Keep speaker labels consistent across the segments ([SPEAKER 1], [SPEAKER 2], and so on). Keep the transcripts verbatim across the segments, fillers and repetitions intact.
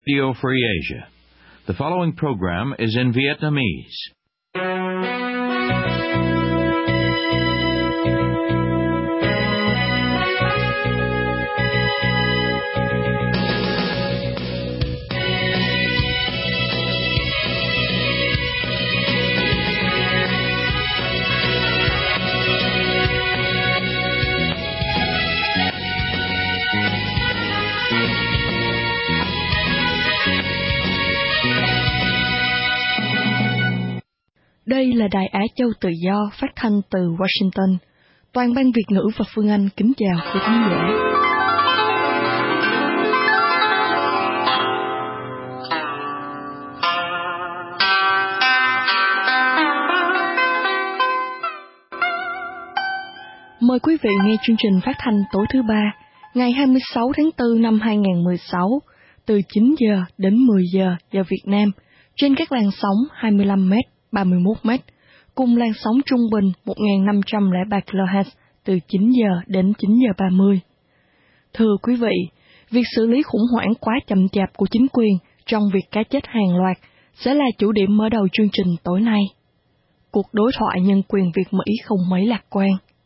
[SPEAKER 1] Radio Free Asia. The following program is in Vietnamese.
[SPEAKER 2] Đây là Đài Á Châu Tự Do phát thanh từ Washington. Toàn ban Việt ngữ và Phương Anh kính chào quý khán giả. Mời quý vị nghe chương trình phát thanh tối thứ ba, ngày hai mươi sáu tháng tư năm hai nghìn không trăm mười sáu, từ chín giờ đến mười giờ giờ Việt Nam, trên các làn sóng hai mươi lăm mét, ba mươi mốt mét, cùng làn sóng trung bình một nghìn năm trăm lẻ ba ki lô héc từ chín giờ đến chín giờ ba mươi. Thưa quý vị, việc xử lý khủng hoảng quá chậm chạp của chính quyền trong việc cá chết hàng loạt sẽ là chủ điểm mở đầu chương trình tối nay. Cuộc đối thoại nhân quyền Việt-Mỹ không mấy lạc quan.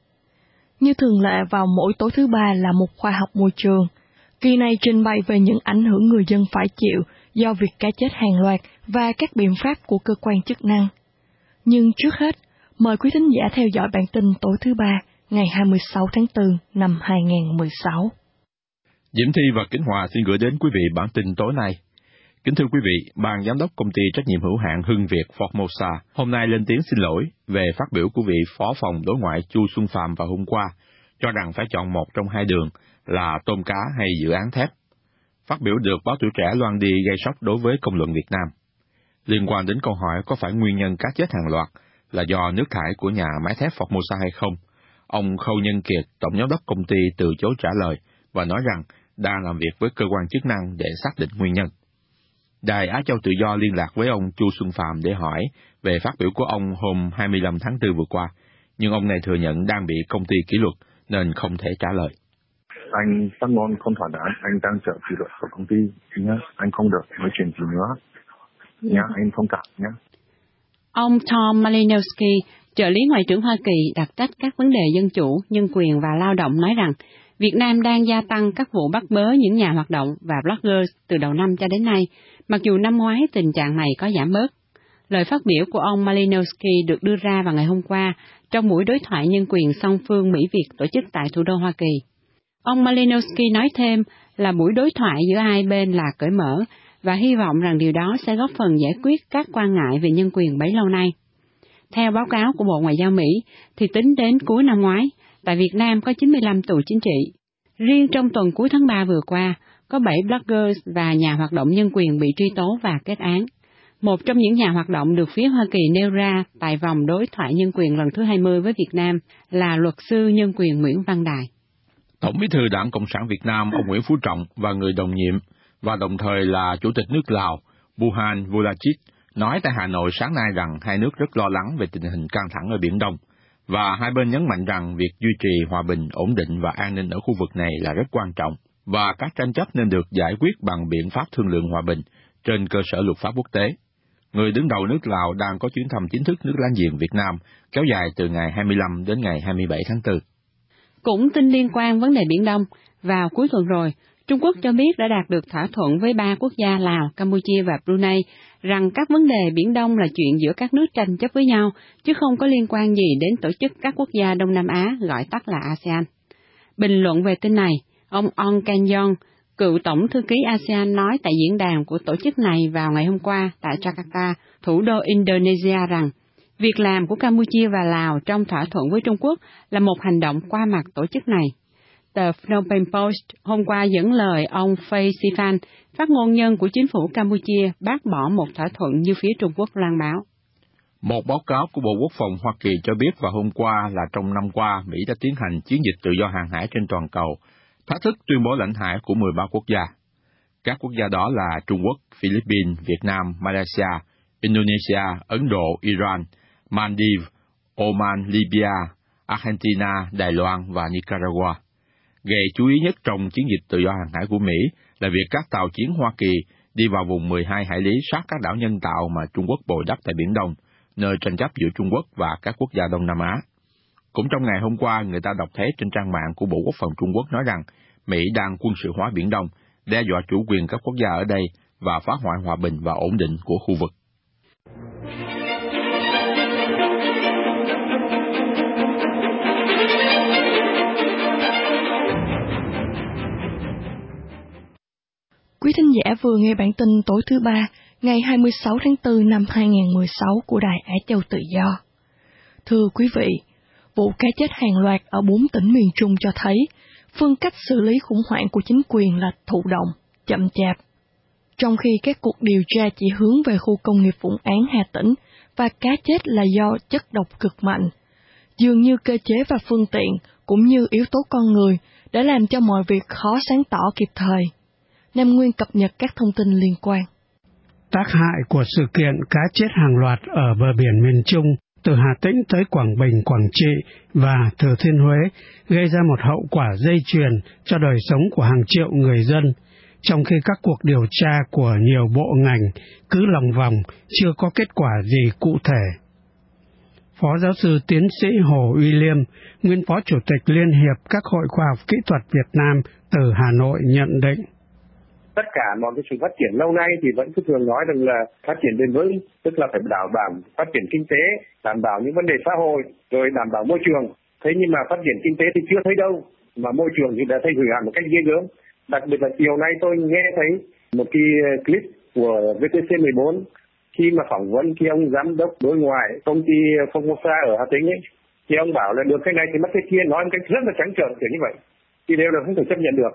[SPEAKER 2] Như thường lệ vào mỗi tối thứ ba là một khoa học môi trường. Kỳ này trình bày về những ảnh hưởng người dân phải chịu do việc cá chết hàng loạt và các biện pháp của cơ quan chức năng. Nhưng trước hết, mời quý thính giả theo dõi bản tin tối thứ ba, ngày hai mươi sáu tháng tư năm hai nghìn không trăm mười sáu.
[SPEAKER 3] Diễm Thi và Kính Hòa xin gửi đến quý vị bản tin tối nay. Kính thưa quý vị, Ban Giám đốc Công ty Trách nhiệm hữu hạn Hưng Việt Formosa hôm nay lên tiếng xin lỗi về phát biểu của vị Phó phòng Đối ngoại Chu Xuân Phạm vào hôm qua, cho rằng phải chọn một trong hai đường là tôm cá hay dự án thép. Phát biểu được báo Tuổi Trẻ loan đi gây sốc đối với công luận Việt Nam. Liên quan đến câu hỏi có phải nguyên nhân cá chết hàng loạt là do nước thải của nhà máy thép Formosa hay không, ông Khâu Nhân Kiệt, Tổng Giám đốc công ty từ chối trả lời và nói rằng đang làm việc với cơ quan chức năng để xác định nguyên nhân. Đài Á Châu Tự Do liên lạc với ông Chu Xuân Phạm để hỏi về phát biểu của ông hôm hai mươi lăm tháng tư vừa qua, nhưng ông này thừa nhận đang bị công ty kỷ luật nên không thể trả lời.
[SPEAKER 4] Anh phát ngôn không thỏa đáng, anh đang chờ kỷ luật của công ty nhé, anh không được nói chuyện gì nữa nhé, anh thông cảm nhé.
[SPEAKER 5] Ông Tom Malinowski, trợ lý Ngoại trưởng Hoa Kỳ đặc trách các vấn đề dân chủ, nhân quyền và lao động nói rằng Việt Nam đang gia tăng các vụ bắt bớ những nhà hoạt động và blogger từ đầu năm cho đến nay, mặc dù năm ngoái tình trạng này có giảm bớt. Lời phát biểu của ông Malinowski được đưa ra vào ngày hôm qua trong buổi đối thoại nhân quyền song phương Mỹ-Việt tổ chức tại thủ đô Hoa Kỳ. Ông Malinowski nói thêm là buổi đối thoại giữa hai bên là cởi mở và hy vọng rằng điều đó sẽ góp phần giải quyết các quan ngại về nhân quyền bấy lâu nay. Theo báo cáo của Bộ Ngoại giao Mỹ, thì tính đến cuối năm ngoái, tại Việt Nam có chín mươi lăm tù chính trị. Riêng trong tuần cuối tháng ba vừa qua, có bảy bloggers và nhà hoạt động nhân quyền bị truy tố và kết án. Một trong những nhà hoạt động được phía Hoa Kỳ nêu ra tại vòng đối thoại nhân quyền lần thứ hai mươi với Việt Nam là luật sư nhân quyền Nguyễn Văn Đài.
[SPEAKER 3] Tổng bí thư Đảng Cộng sản Việt Nam ông Nguyễn Phú Trọng và người đồng nhiệm và đồng thời là Chủ tịch nước Lào Bunyang Volachit nói tại Hà Nội sáng nay rằng hai nước rất lo lắng về tình hình căng thẳng ở Biển Đông, và hai bên nhấn mạnh rằng việc duy trì hòa bình, ổn định và an ninh ở khu vực này là rất quan trọng, và các tranh chấp nên được giải quyết bằng biện pháp thương lượng hòa bình trên cơ sở luật pháp quốc tế. Người đứng đầu nước Lào đang có chuyến thăm chính thức nước láng giềng Việt Nam kéo dài từ ngày hai mươi lăm đến ngày hai mươi bảy tháng tư.
[SPEAKER 5] Cũng tin liên quan vấn đề Biển Đông, vào cuối tuần rồi, Trung Quốc cho biết đã đạt được thỏa thuận với ba quốc gia Lào, Campuchia và Brunei rằng các vấn đề Biển Đông là chuyện giữa các nước tranh chấp với nhau, chứ không có liên quan gì đến tổ chức các quốc gia Đông Nam Á, gọi tắt là a sê an. Bình luận về tin này, ông Ong Kanyong, cựu tổng thư ký a sê an nói tại diễn đàn của tổ chức này vào ngày hôm qua tại Jakarta, thủ đô Indonesia rằng việc làm của Campuchia và Lào trong thỏa thuận với Trung Quốc là một hành động qua mặt tổ chức này. Tờ Phnom Penh Post hôm qua dẫn lời ông Phay Siphan, phát ngôn nhân của chính phủ Campuchia, bác bỏ một thỏa thuận như phía Trung Quốc loan báo.
[SPEAKER 3] Một báo cáo của Bộ Quốc phòng Hoa Kỳ cho biết vào hôm qua là trong năm qua, Mỹ đã tiến hành chiến dịch tự do hàng hải trên toàn cầu, thách thức tuyên bố lãnh hải của mười ba quốc gia. Các quốc gia đó là Trung Quốc, Philippines, Việt Nam, Malaysia, Indonesia, Ấn Độ, Iran, Maldives, Oman, Libya, Argentina, Đài Loan và Nicaragua. Gây chú ý nhất trong chiến dịch tự do hàng hải của Mỹ là việc các tàu chiến Hoa Kỳ đi vào vùng mười hai hải lý sát các đảo nhân tạo mà Trung Quốc bồi đắp tại Biển Đông, nơi tranh chấp giữa Trung Quốc và các quốc gia Đông Nam Á. Cũng trong ngày hôm qua, người ta đọc thấy trên trang mạng của Bộ Quốc phòng Trung Quốc nói rằng Mỹ đang quân sự hóa Biển Đông, đe dọa chủ quyền các quốc gia ở đây và phá hoại hòa bình và ổn định của khu vực.
[SPEAKER 2] Quý thính giả vừa nghe bản tin tối thứ ba, ngày hai mươi sáu tháng tư năm hai nghìn không trăm mười sáu của Đài Á Châu Tự Do. Thưa quý vị, vụ cá chết hàng loạt ở bốn tỉnh miền Trung cho thấy phương cách xử lý khủng hoảng của chính quyền là thụ động, chậm chạp. Trong khi các cuộc điều tra chỉ hướng về khu công nghiệp Vũng Áng Hà Tĩnh và cá chết là do chất độc cực mạnh, dường như cơ chế và phương tiện cũng như yếu tố con người đã làm cho mọi việc khó sáng tỏ kịp thời. Nam Nguyên cập nhật các thông tin liên quan.
[SPEAKER 6] Tác hại của sự kiện cá chết hàng loạt ở bờ biển miền Trung, từ Hà Tĩnh tới Quảng Bình, Quảng Trị và Thừa Thiên Huế, gây ra một hậu quả dây chuyền cho đời sống của hàng triệu người dân, trong khi các cuộc điều tra của nhiều bộ ngành cứ lòng vòng, chưa có kết quả gì cụ thể. Phó giáo sư tiến sĩ Hồ Uy Liêm, nguyên Phó Chủ tịch Liên hiệp các hội khoa học kỹ thuật Việt Nam từ Hà Nội nhận định.
[SPEAKER 7] Tất cả mọi cái sự phát triển lâu nay thì vẫn cứ thường nói rằng là phát triển bền vững, tức là phải đảm bảo phát triển kinh tế, đảm bảo những vấn đề xã hội, rồi đảm bảo môi trường. Thế nhưng mà phát triển kinh tế thì chưa thấy đâu, mà môi trường thì đã thay hủy hẳn một cách ghê gớm. Đặc biệt là chiều nay tôi nghe thấy một cái clip của vê tê xê mười bốn khi mà phỏng vấn khi ông giám đốc đối ngoại công ty Formosa ở Hà Tĩnh ấy, thì ông bảo là được cái này thì mất cái kia, nói một cách rất là trắng trợn kiểu như vậy, thì đều là không thể chấp nhận được.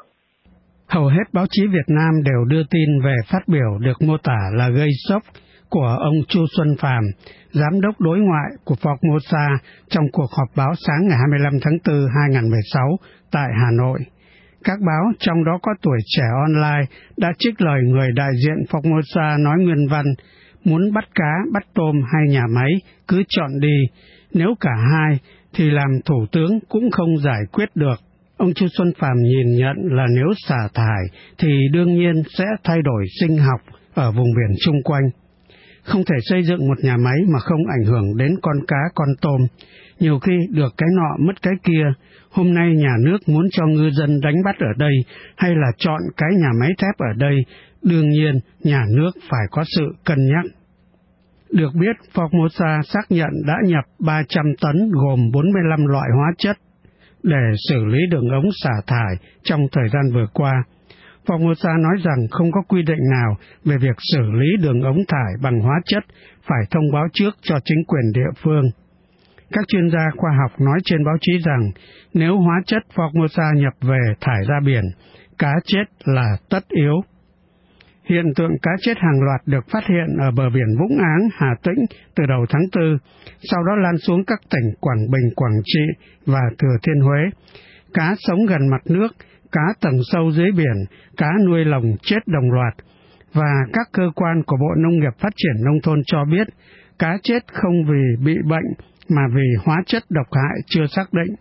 [SPEAKER 6] Hầu hết báo chí Việt Nam đều đưa tin về phát biểu được mô tả là gây sốc của ông Chu Xuân Phàm, giám đốc đối ngoại của Formosa trong cuộc họp báo sáng ngày hai mươi lăm tháng tư năm hai nghìn không trăm mười sáu tại Hà Nội. Các báo, trong đó có Tuổi Trẻ Online, đã trích lời người đại diện Formosa nói nguyên văn, muốn bắt cá, bắt tôm hay nhà máy, cứ chọn đi. Nếu cả hai, thì làm thủ tướng cũng không giải quyết được. Ông Chu Xuân Phàm nhìn nhận là nếu xả thải thì đương nhiên sẽ thay đổi sinh học ở vùng biển chung quanh. Không thể xây dựng một nhà máy mà không ảnh hưởng đến con cá, con tôm. Nhiều khi được cái nọ mất cái kia. Hôm nay nhà nước muốn cho ngư dân đánh bắt ở đây hay là chọn cái nhà máy thép ở đây, đương nhiên nhà nước phải có sự cân nhắc. Được biết, Formosa xác nhận đã nhập ba trăm tấn gồm bốn mươi lăm loại hóa chất để xử lý đường ống xả thải trong thời gian vừa qua. Formosa nói rằng không có quy định nào về việc xử lý đường ống thải bằng hóa chất phải thông báo trước cho chính quyền địa phương. Các chuyên gia khoa học nói trên báo chí rằng nếu hóa chất Formosa nhập về thải ra biển, cá chết là tất yếu. Hiện tượng cá chết hàng loạt được phát hiện ở bờ biển Vũng Áng, Hà Tĩnh từ đầu tháng tư, sau đó lan xuống các tỉnh Quảng Bình, Quảng Trị và Thừa Thiên Huế. Cá sống gần mặt nước, cá tầng sâu dưới biển, cá nuôi lồng chết đồng loạt. Và các cơ quan của Bộ Nông nghiệp Phát triển Nông thôn cho biết, cá chết không vì bị bệnh mà vì hóa chất độc hại chưa xác định.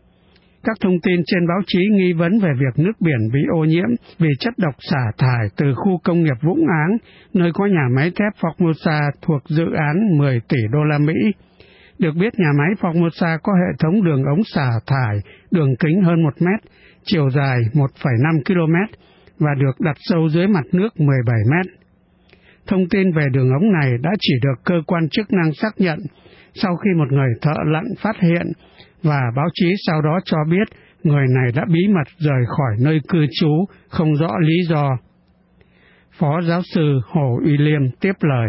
[SPEAKER 6] Các thông tin trên báo chí nghi vấn về việc nước biển bị ô nhiễm vì chất độc xả thải từ khu công nghiệp Vũng Áng, nơi có nhà máy thép Formosa thuộc dự án mười tỷ đô la Mỹ. Được biết nhà máy Formosa có hệ thống đường ống xả thải, đường kính hơn một mét, chiều dài một phẩy năm ki lô mét và được đặt sâu dưới mặt nước mười bảy mét. Thông tin về đường ống này đã chỉ được cơ quan chức năng xác nhận sau khi một người thợ lặn phát hiện, và báo chí sau đó cho biết người này đã bí mật rời khỏi nơi cư trú, không rõ lý do. Phó giáo sư Hồ Uy Liêm tiếp lời.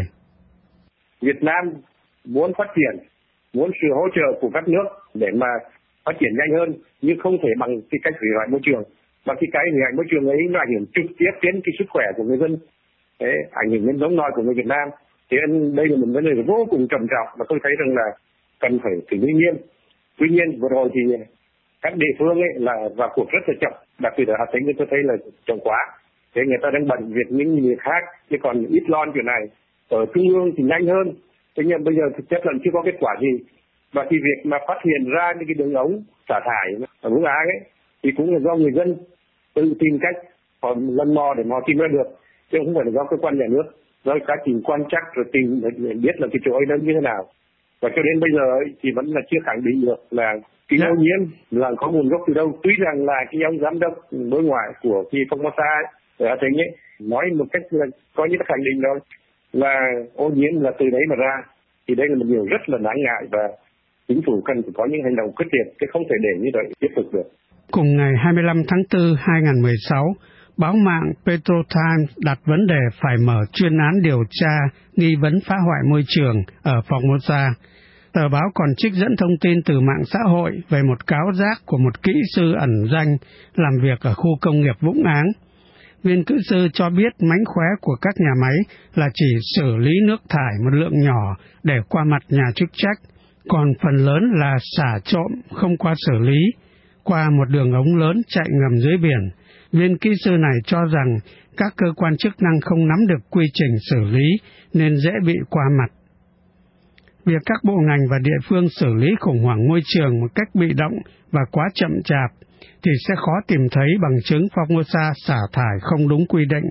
[SPEAKER 7] Việt Nam muốn phát triển, muốn sự hỗ trợ của các nước để mà phát triển nhanh hơn, nhưng không thể bằng cái cách hủy hoại môi trường. Và cái cái hủy hoại môi trường ấy nó ảnh hưởng trực tiếp đến cái sức khỏe của người dân, đấy, ảnh hưởng đến giống nòi của người Việt Nam. Thì đây là một vấn đề vô cùng trầm trọng và tôi thấy rằng là cần phải xử lý nghiêm. Tuy nhiên vừa rồi thì các địa phương ấy là vào cuộc rất là chậm, đặc biệt ở Hà Tĩnh tôi thấy là chậm quá. Thế người ta đang bận việc những việc khác, chứ còn ít lo chuyện này. Ở trung ương thì nhanh hơn, thế nhưng bây giờ thực chất là chưa có kết quả gì. Và cái việc mà phát hiện ra những cái đường ống xả thải ở Vũng Áng ấy thì cũng là do người dân tự tìm cách họ lần mò để mò tìm ra được. chứ không phải là do cơ quan nhà nước. Do quá trình quan trắc rồi tìm để biết là cái chỗ ấy nó như thế nào. Và cho đến bây giờ ấy, thì vẫn là chưa khẳng định được là cái ô nhiễm là có nguồn gốc từ đâu. Tuy rằng là cái ông giám đốc đối ngoại của cái Formosa ấy, ở Hà Tĩnh ấy, nói một cách là coi như là khẳng định đó là ô nhiễm là từ đấy mà ra. Thì đây là một điều rất là đáng ngại và chính phủ cần phải có những hành động quyết liệt, chứ không thể để như vậy tiếp tục được.
[SPEAKER 6] Cùng ngày hai mươi lăm tháng tư năm hai nghìn không trăm mười sáu, báo mạng Petro Times đặt vấn đề phải mở chuyên án điều tra nghi vấn phá hoại môi trường ở Formosa. Tờ báo còn trích dẫn thông tin từ mạng xã hội về một cáo giác của một kỹ sư ẩn danh làm việc ở khu công nghiệp Vũng Áng. Viên kỹ sư cho biết mánh khóe của các nhà máy là chỉ xử lý nước thải một lượng nhỏ để qua mặt nhà chức trách, còn phần lớn là xả trộm không qua xử lý, qua một đường ống lớn chạy ngầm dưới biển. Viên kỹ sư này cho rằng các cơ quan chức năng không nắm được quy trình xử lý nên dễ bị qua mặt. Việc các bộ ngành và địa phương xử lý khủng hoảng môi trường một cách bị động và quá chậm chạp thì sẽ khó tìm thấy bằng chứng Formosa xả thải không đúng quy định.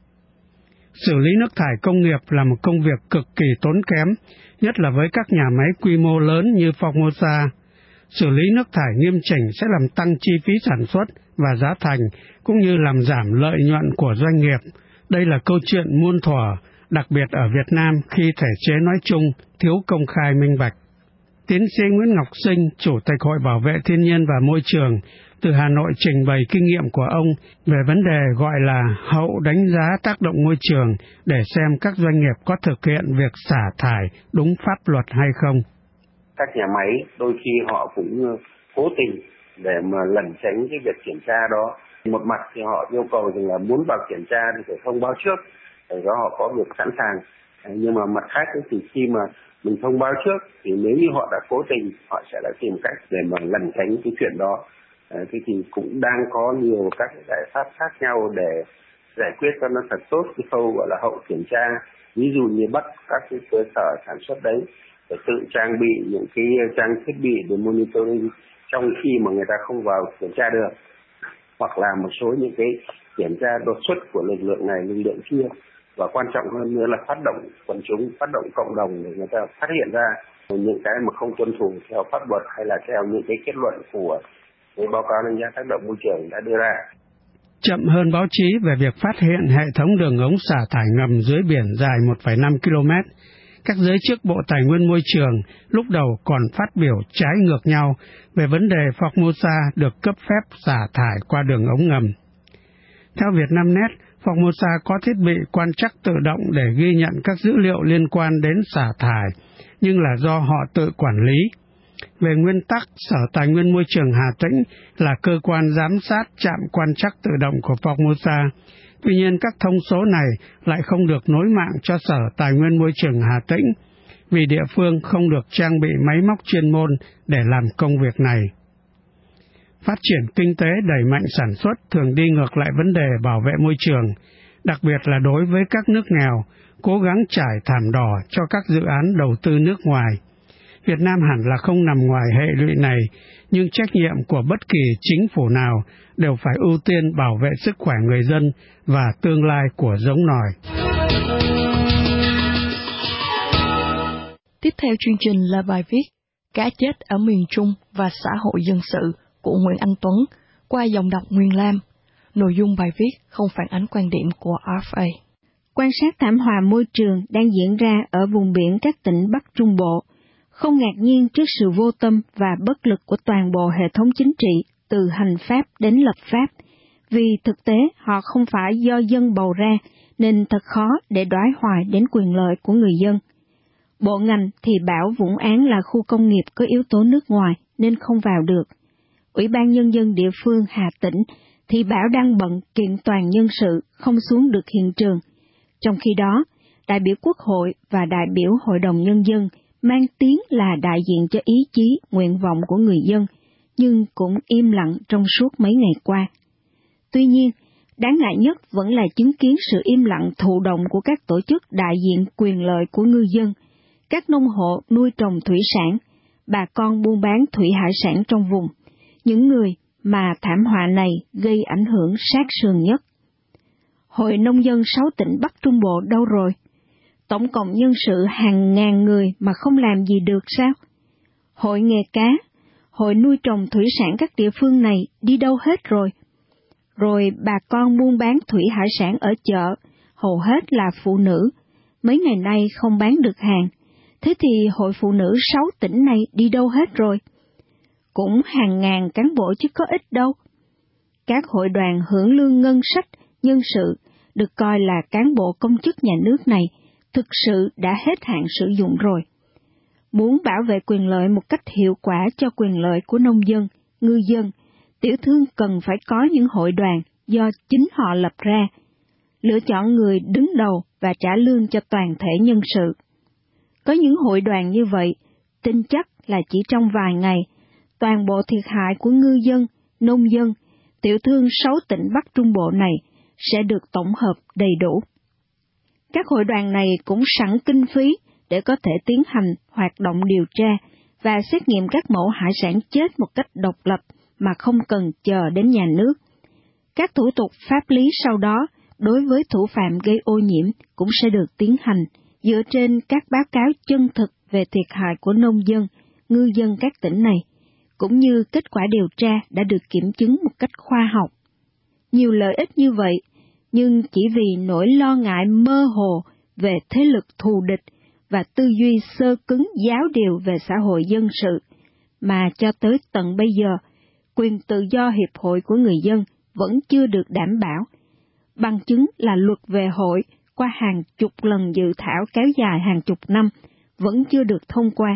[SPEAKER 6] Xử lý nước thải công nghiệp là một công việc cực kỳ tốn kém, nhất là với các nhà máy quy mô lớn như Formosa. Xử lý nước thải nghiêm chỉnh sẽ làm tăng chi phí sản xuất và giá thành, cũng như làm giảm lợi nhuận của doanh nghiệp. Đây là câu chuyện muôn thuở, đặc biệt ở Việt Nam khi thể chế nói chung thiếu công khai minh bạch. Tiến sĩ Nguyễn Ngọc Sinh, Chủ tịch Hội Bảo vệ Thiên nhiên và Môi trường, từ Hà Nội trình bày kinh nghiệm của ông về vấn đề gọi là hậu đánh giá tác động môi trường để xem các doanh nghiệp có thực hiện việc xả thải đúng pháp luật hay không.
[SPEAKER 8] Các nhà máy đôi khi họ cũng cố tình để mà lẩn tránh cái việc kiểm tra đó. Một mặt thì họ yêu cầu rằng là muốn vào kiểm tra thì phải thông báo trước để cho họ có việc sẵn sàng. Nhưng mà mặt khác thì khi mà mình thông báo trước thì nếu như họ đã cố tình, họ sẽ đã tìm cách để mà lẩn tránh cái chuyện đó. Thế thì cũng đang có nhiều các giải pháp khác nhau để giải quyết cho nó thật tốt cái khâu gọi là hậu kiểm tra. Ví dụ như bắt các cái cơ sở sản xuất đấy để tự trang bị những cái trang thiết bị để monitoring trong khi mà người ta không vào kiểm tra được, hoặc là một số những cái kiểm tra đột xuất của lực lượng này, lực lượng kia, và quan trọng hơn nữa là phát động quần chúng, phát động cộng đồng để người ta phát hiện ra những cái mà không tuân thủ theo pháp luật hay là theo những cái kết luận của cái báo cáo đánh giá tác động môi trường đã đưa ra.
[SPEAKER 6] Chậm hơn báo chí về việc phát hiện hệ thống đường ống xả thải ngầm dưới biển dài một phẩy năm ki lô mét, các giới chức Bộ Tài nguyên Môi trường lúc đầu còn phát biểu trái ngược nhau về vấn đề Formosa được cấp phép xả thải qua đường ống ngầm. Theo Vietnamnet, Formosa có thiết bị quan trắc tự động để ghi nhận các dữ liệu liên quan đến xả thải, nhưng là do họ tự quản lý. Về nguyên tắc, Sở Tài nguyên Môi trường Hà Tĩnh là cơ quan giám sát trạm quan trắc tự động của Formosa. Tuy nhiên, các thông số này lại không được nối mạng cho Sở Tài nguyên Môi trường Hà Tĩnh, vì địa phương không được trang bị máy móc chuyên môn để làm công việc này. Phát triển kinh tế đẩy mạnh sản xuất thường đi ngược lại vấn đề bảo vệ môi trường, đặc biệt là đối với các nước nghèo, cố gắng trải thảm đỏ cho các dự án đầu tư nước ngoài. Việt Nam hẳn là không nằm ngoài hệ lụy này, nhưng trách nhiệm của bất kỳ chính phủ nào đều phải ưu tiên bảo vệ sức khỏe người dân và tương lai của giống nòi.
[SPEAKER 2] Tiếp theo chương trình là bài viết Cá chết ở miền Trung và xã hội dân sự của Nguyễn Anh Tuấn qua giọng đọc Nguyên Lam. Nội dung bài viết không phản ánh quan điểm của rờ ép a.
[SPEAKER 9] Quan sát thảm họa môi trường đang diễn ra ở vùng biển các tỉnh Bắc Trung Bộ. Không ngạc nhiên trước sự vô tâm và bất lực của toàn bộ hệ thống chính trị, từ hành pháp đến lập pháp, vì thực tế họ không phải do dân bầu ra, nên thật khó để đoái hoài đến quyền lợi của người dân. Bộ ngành thì bảo Vũng Áng là khu công nghiệp có yếu tố nước ngoài nên không vào được. Ủy ban Nhân dân địa phương Hà Tĩnh thì bảo đang bận kiện toàn nhân sự không xuống được hiện trường. Trong khi đó, đại biểu Quốc hội và đại biểu Hội đồng Nhân dân mang tiếng là đại diện cho ý chí, nguyện vọng của người dân, nhưng cũng im lặng trong suốt mấy ngày qua. Tuy nhiên, đáng ngại nhất vẫn là chứng kiến sự im lặng thụ động của các tổ chức đại diện quyền lợi của ngư dân, các nông hộ nuôi trồng thủy sản, bà con buôn bán thủy hải sản trong vùng, những người mà thảm họa này gây ảnh hưởng sát sườn nhất. Hội Nông dân sáu tỉnh Bắc Trung Bộ đâu rồi? Tổng cộng nhân sự hàng ngàn người mà không làm gì được sao? Hội nghề cá, hội nuôi trồng thủy sản các địa phương này đi đâu hết rồi? Rồi bà con buôn bán thủy hải sản ở chợ, hầu hết là phụ nữ, mấy ngày nay không bán được hàng. Thế thì hội phụ nữ sáu tỉnh này đi đâu hết rồi? Cũng hàng ngàn cán bộ chứ có ít đâu. Các hội đoàn hưởng lương ngân sách, nhân sự, được coi là cán bộ công chức nhà nước này, thực sự đã hết hạn sử dụng rồi. Muốn bảo vệ quyền lợi một cách hiệu quả cho quyền lợi của nông dân, ngư dân, tiểu thương cần phải có những hội đoàn do chính họ lập ra, lựa chọn người đứng đầu và trả lương cho toàn thể nhân sự. Có những hội đoàn như vậy, tin chắc là chỉ trong vài ngày, toàn bộ thiệt hại của ngư dân, nông dân, tiểu thương sáu tỉnh Bắc Trung Bộ này sẽ được tổng hợp đầy đủ. Các hội đoàn này cũng sẵn kinh phí để có thể tiến hành hoạt động điều tra và xét nghiệm các mẫu hải sản chết một cách độc lập mà không cần chờ đến nhà nước. Các thủ tục pháp lý sau đó đối với thủ phạm gây ô nhiễm cũng sẽ được tiến hành dựa trên các báo cáo chân thực về thiệt hại của nông dân, ngư dân các tỉnh này, cũng như kết quả điều tra đã được kiểm chứng một cách khoa học. Nhiều lợi ích như vậy, nhưng chỉ vì nỗi lo ngại mơ hồ về thế lực thù địch và tư duy sơ cứng giáo điều về xã hội dân sự, mà cho tới tận bây giờ, quyền tự do hiệp hội của người dân vẫn chưa được đảm bảo. Bằng chứng là luật về hội qua hàng chục lần dự thảo kéo dài hàng chục năm vẫn chưa được thông qua.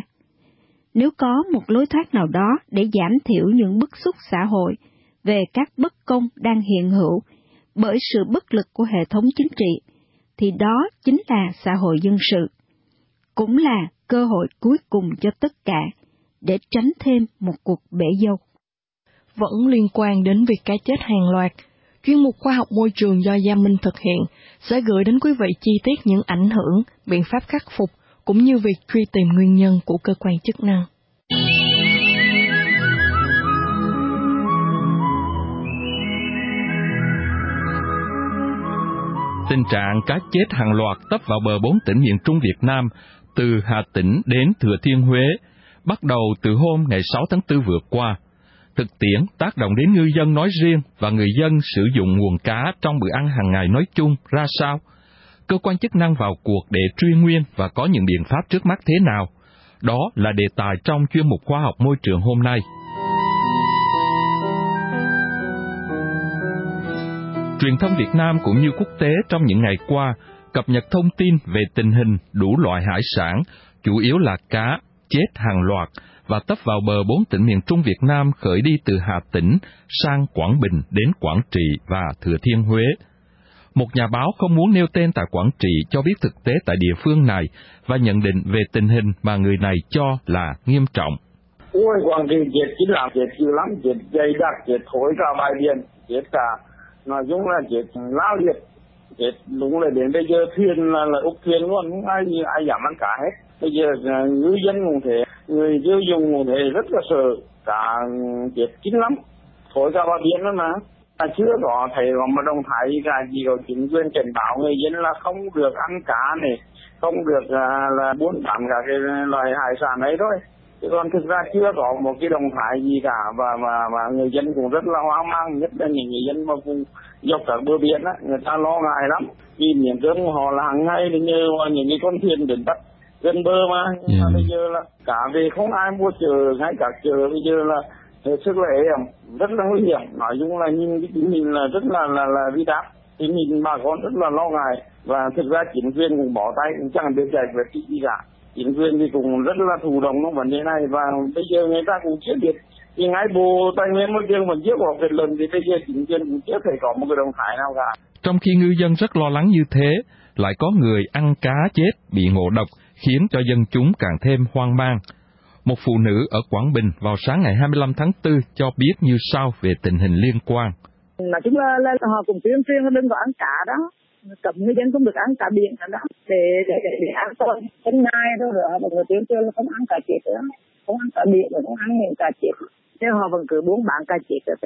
[SPEAKER 9] Nếu có một lối thoát nào đó để giảm thiểu những bức xúc xã hội về các bất công đang hiện hữu bởi sự bất lực của hệ thống chính trị, thì đó chính là xã hội dân sự. Cũng là cơ hội cuối cùng cho tất cả để tránh thêm một cuộc bể dâu.
[SPEAKER 2] Vẫn liên quan đến việc cá chết hàng loạt, chuyên mục khoa học môi trường do Gia Minh thực hiện sẽ gửi đến quý vị chi tiết những ảnh hưởng, biện pháp khắc phục, cũng như việc truy tìm nguyên nhân của cơ quan chức năng.
[SPEAKER 3] Tình trạng cá chết hàng loạt tấp vào bờ bốn tỉnh miền Trung Việt Nam, từ Hà Tĩnh đến Thừa Thiên Huế, bắt đầu từ hôm ngày sáu tháng tư vừa qua. Thực tiễn tác động đến ngư dân nói riêng và người dân sử dụng nguồn cá trong bữa ăn hàng ngày nói chung ra sao? Cơ quan chức năng vào cuộc để truy nguyên và có những biện pháp trước mắt thế nào? Đó là đề tài trong chuyên mục khoa học môi trường hôm nay. Truyền thông Việt Nam cũng như quốc tế trong những ngày qua cập nhật thông tin về tình hình đủ loại hải sản, chủ yếu là cá, chết hàng loạt và tấp vào bờ bốn tỉnh miền Trung Việt Nam khởi đi từ Hà Tĩnh sang Quảng Bình đến Quảng Trị và Thừa Thiên Huế. Một nhà báo không muốn nêu tên tại Quảng Trị cho biết thực tế tại địa phương này và nhận định về tình hình mà người này cho là nghiêm trọng.
[SPEAKER 10] Ôi, Quảng Trị chết chính là chết dữ lắm, chết dày đặc, chết thối cả bãi biển, chết cả, nói chung là chết lao liệt, chết đúng là đến bây giờ thuyền là, là úp thuyền luôn, không ai ai dám ăn cá hết. Bây giờ ngư dân cũng thế, người tiêu dùng cũng thế, rất là sợ, cả chết kín lắm, thối cả bãi biển luôn mà. Ta chưa có thấy có một động thái gì cả, chỉ có chính quyền cảnh báo người dân là không được ăn cá này, không được là, là buôn bán cả cái loài hải sản ấy thôi. Chứ còn thực ra chưa có một cái động thái gì cả, và mà mà người dân cũng rất là hoang mang, nhất là những người dân mà vùng dọc các bờ biển á, người ta lo ngại lắm. Vì miền Trung họ là hàng ngày như những cái con thuyền đến bắt gần bờ mà, nhưng mà bây giờ là cả về không ai mua chợ, ngay cả chợ bây giờ là hết sức là êm, rất là nguy hiểm. Nói chung là nhìn cái tình hình là rất là là là vi đáp, tình hình bà con rất là lo ngại, và thực ra chính quyền cũng bỏ tay, cũng chẳng biết giải quyết gì cả. Chính quyền thì cũng rất là thụ động trong vấn đề này, và bây giờ người ta cũng chưa biết, thì ngay Bộ Tài nguyên Môi trường vẫn chưa có kết luận, thì bây giờ chính quyền cũng chưa thể có một cái động thái nào cả.
[SPEAKER 3] Trong khi ngư dân rất lo lắng như thế, lại có người ăn cá chết bị ngộ độc, khiến cho dân chúng càng thêm hoang mang. Một phụ nữ ở Quảng Bình vào sáng ngày hai mươi lăm tháng tư cho biết như sau về tình hình liên quan.
[SPEAKER 11] Nói chung là, là họ cũng tuyên truyền đừng có ăn cá đó, cấm người dân không được ăn cá biển đó, để để để, để ăn thôi. Hôm nay thôi rồi họ vẫn tuyên truyền là không ăn cá chết nữa, không ăn cá biển, không ăn những cá chết, nhưng họ vẫn cứ buôn bán cá chết rồi đấy.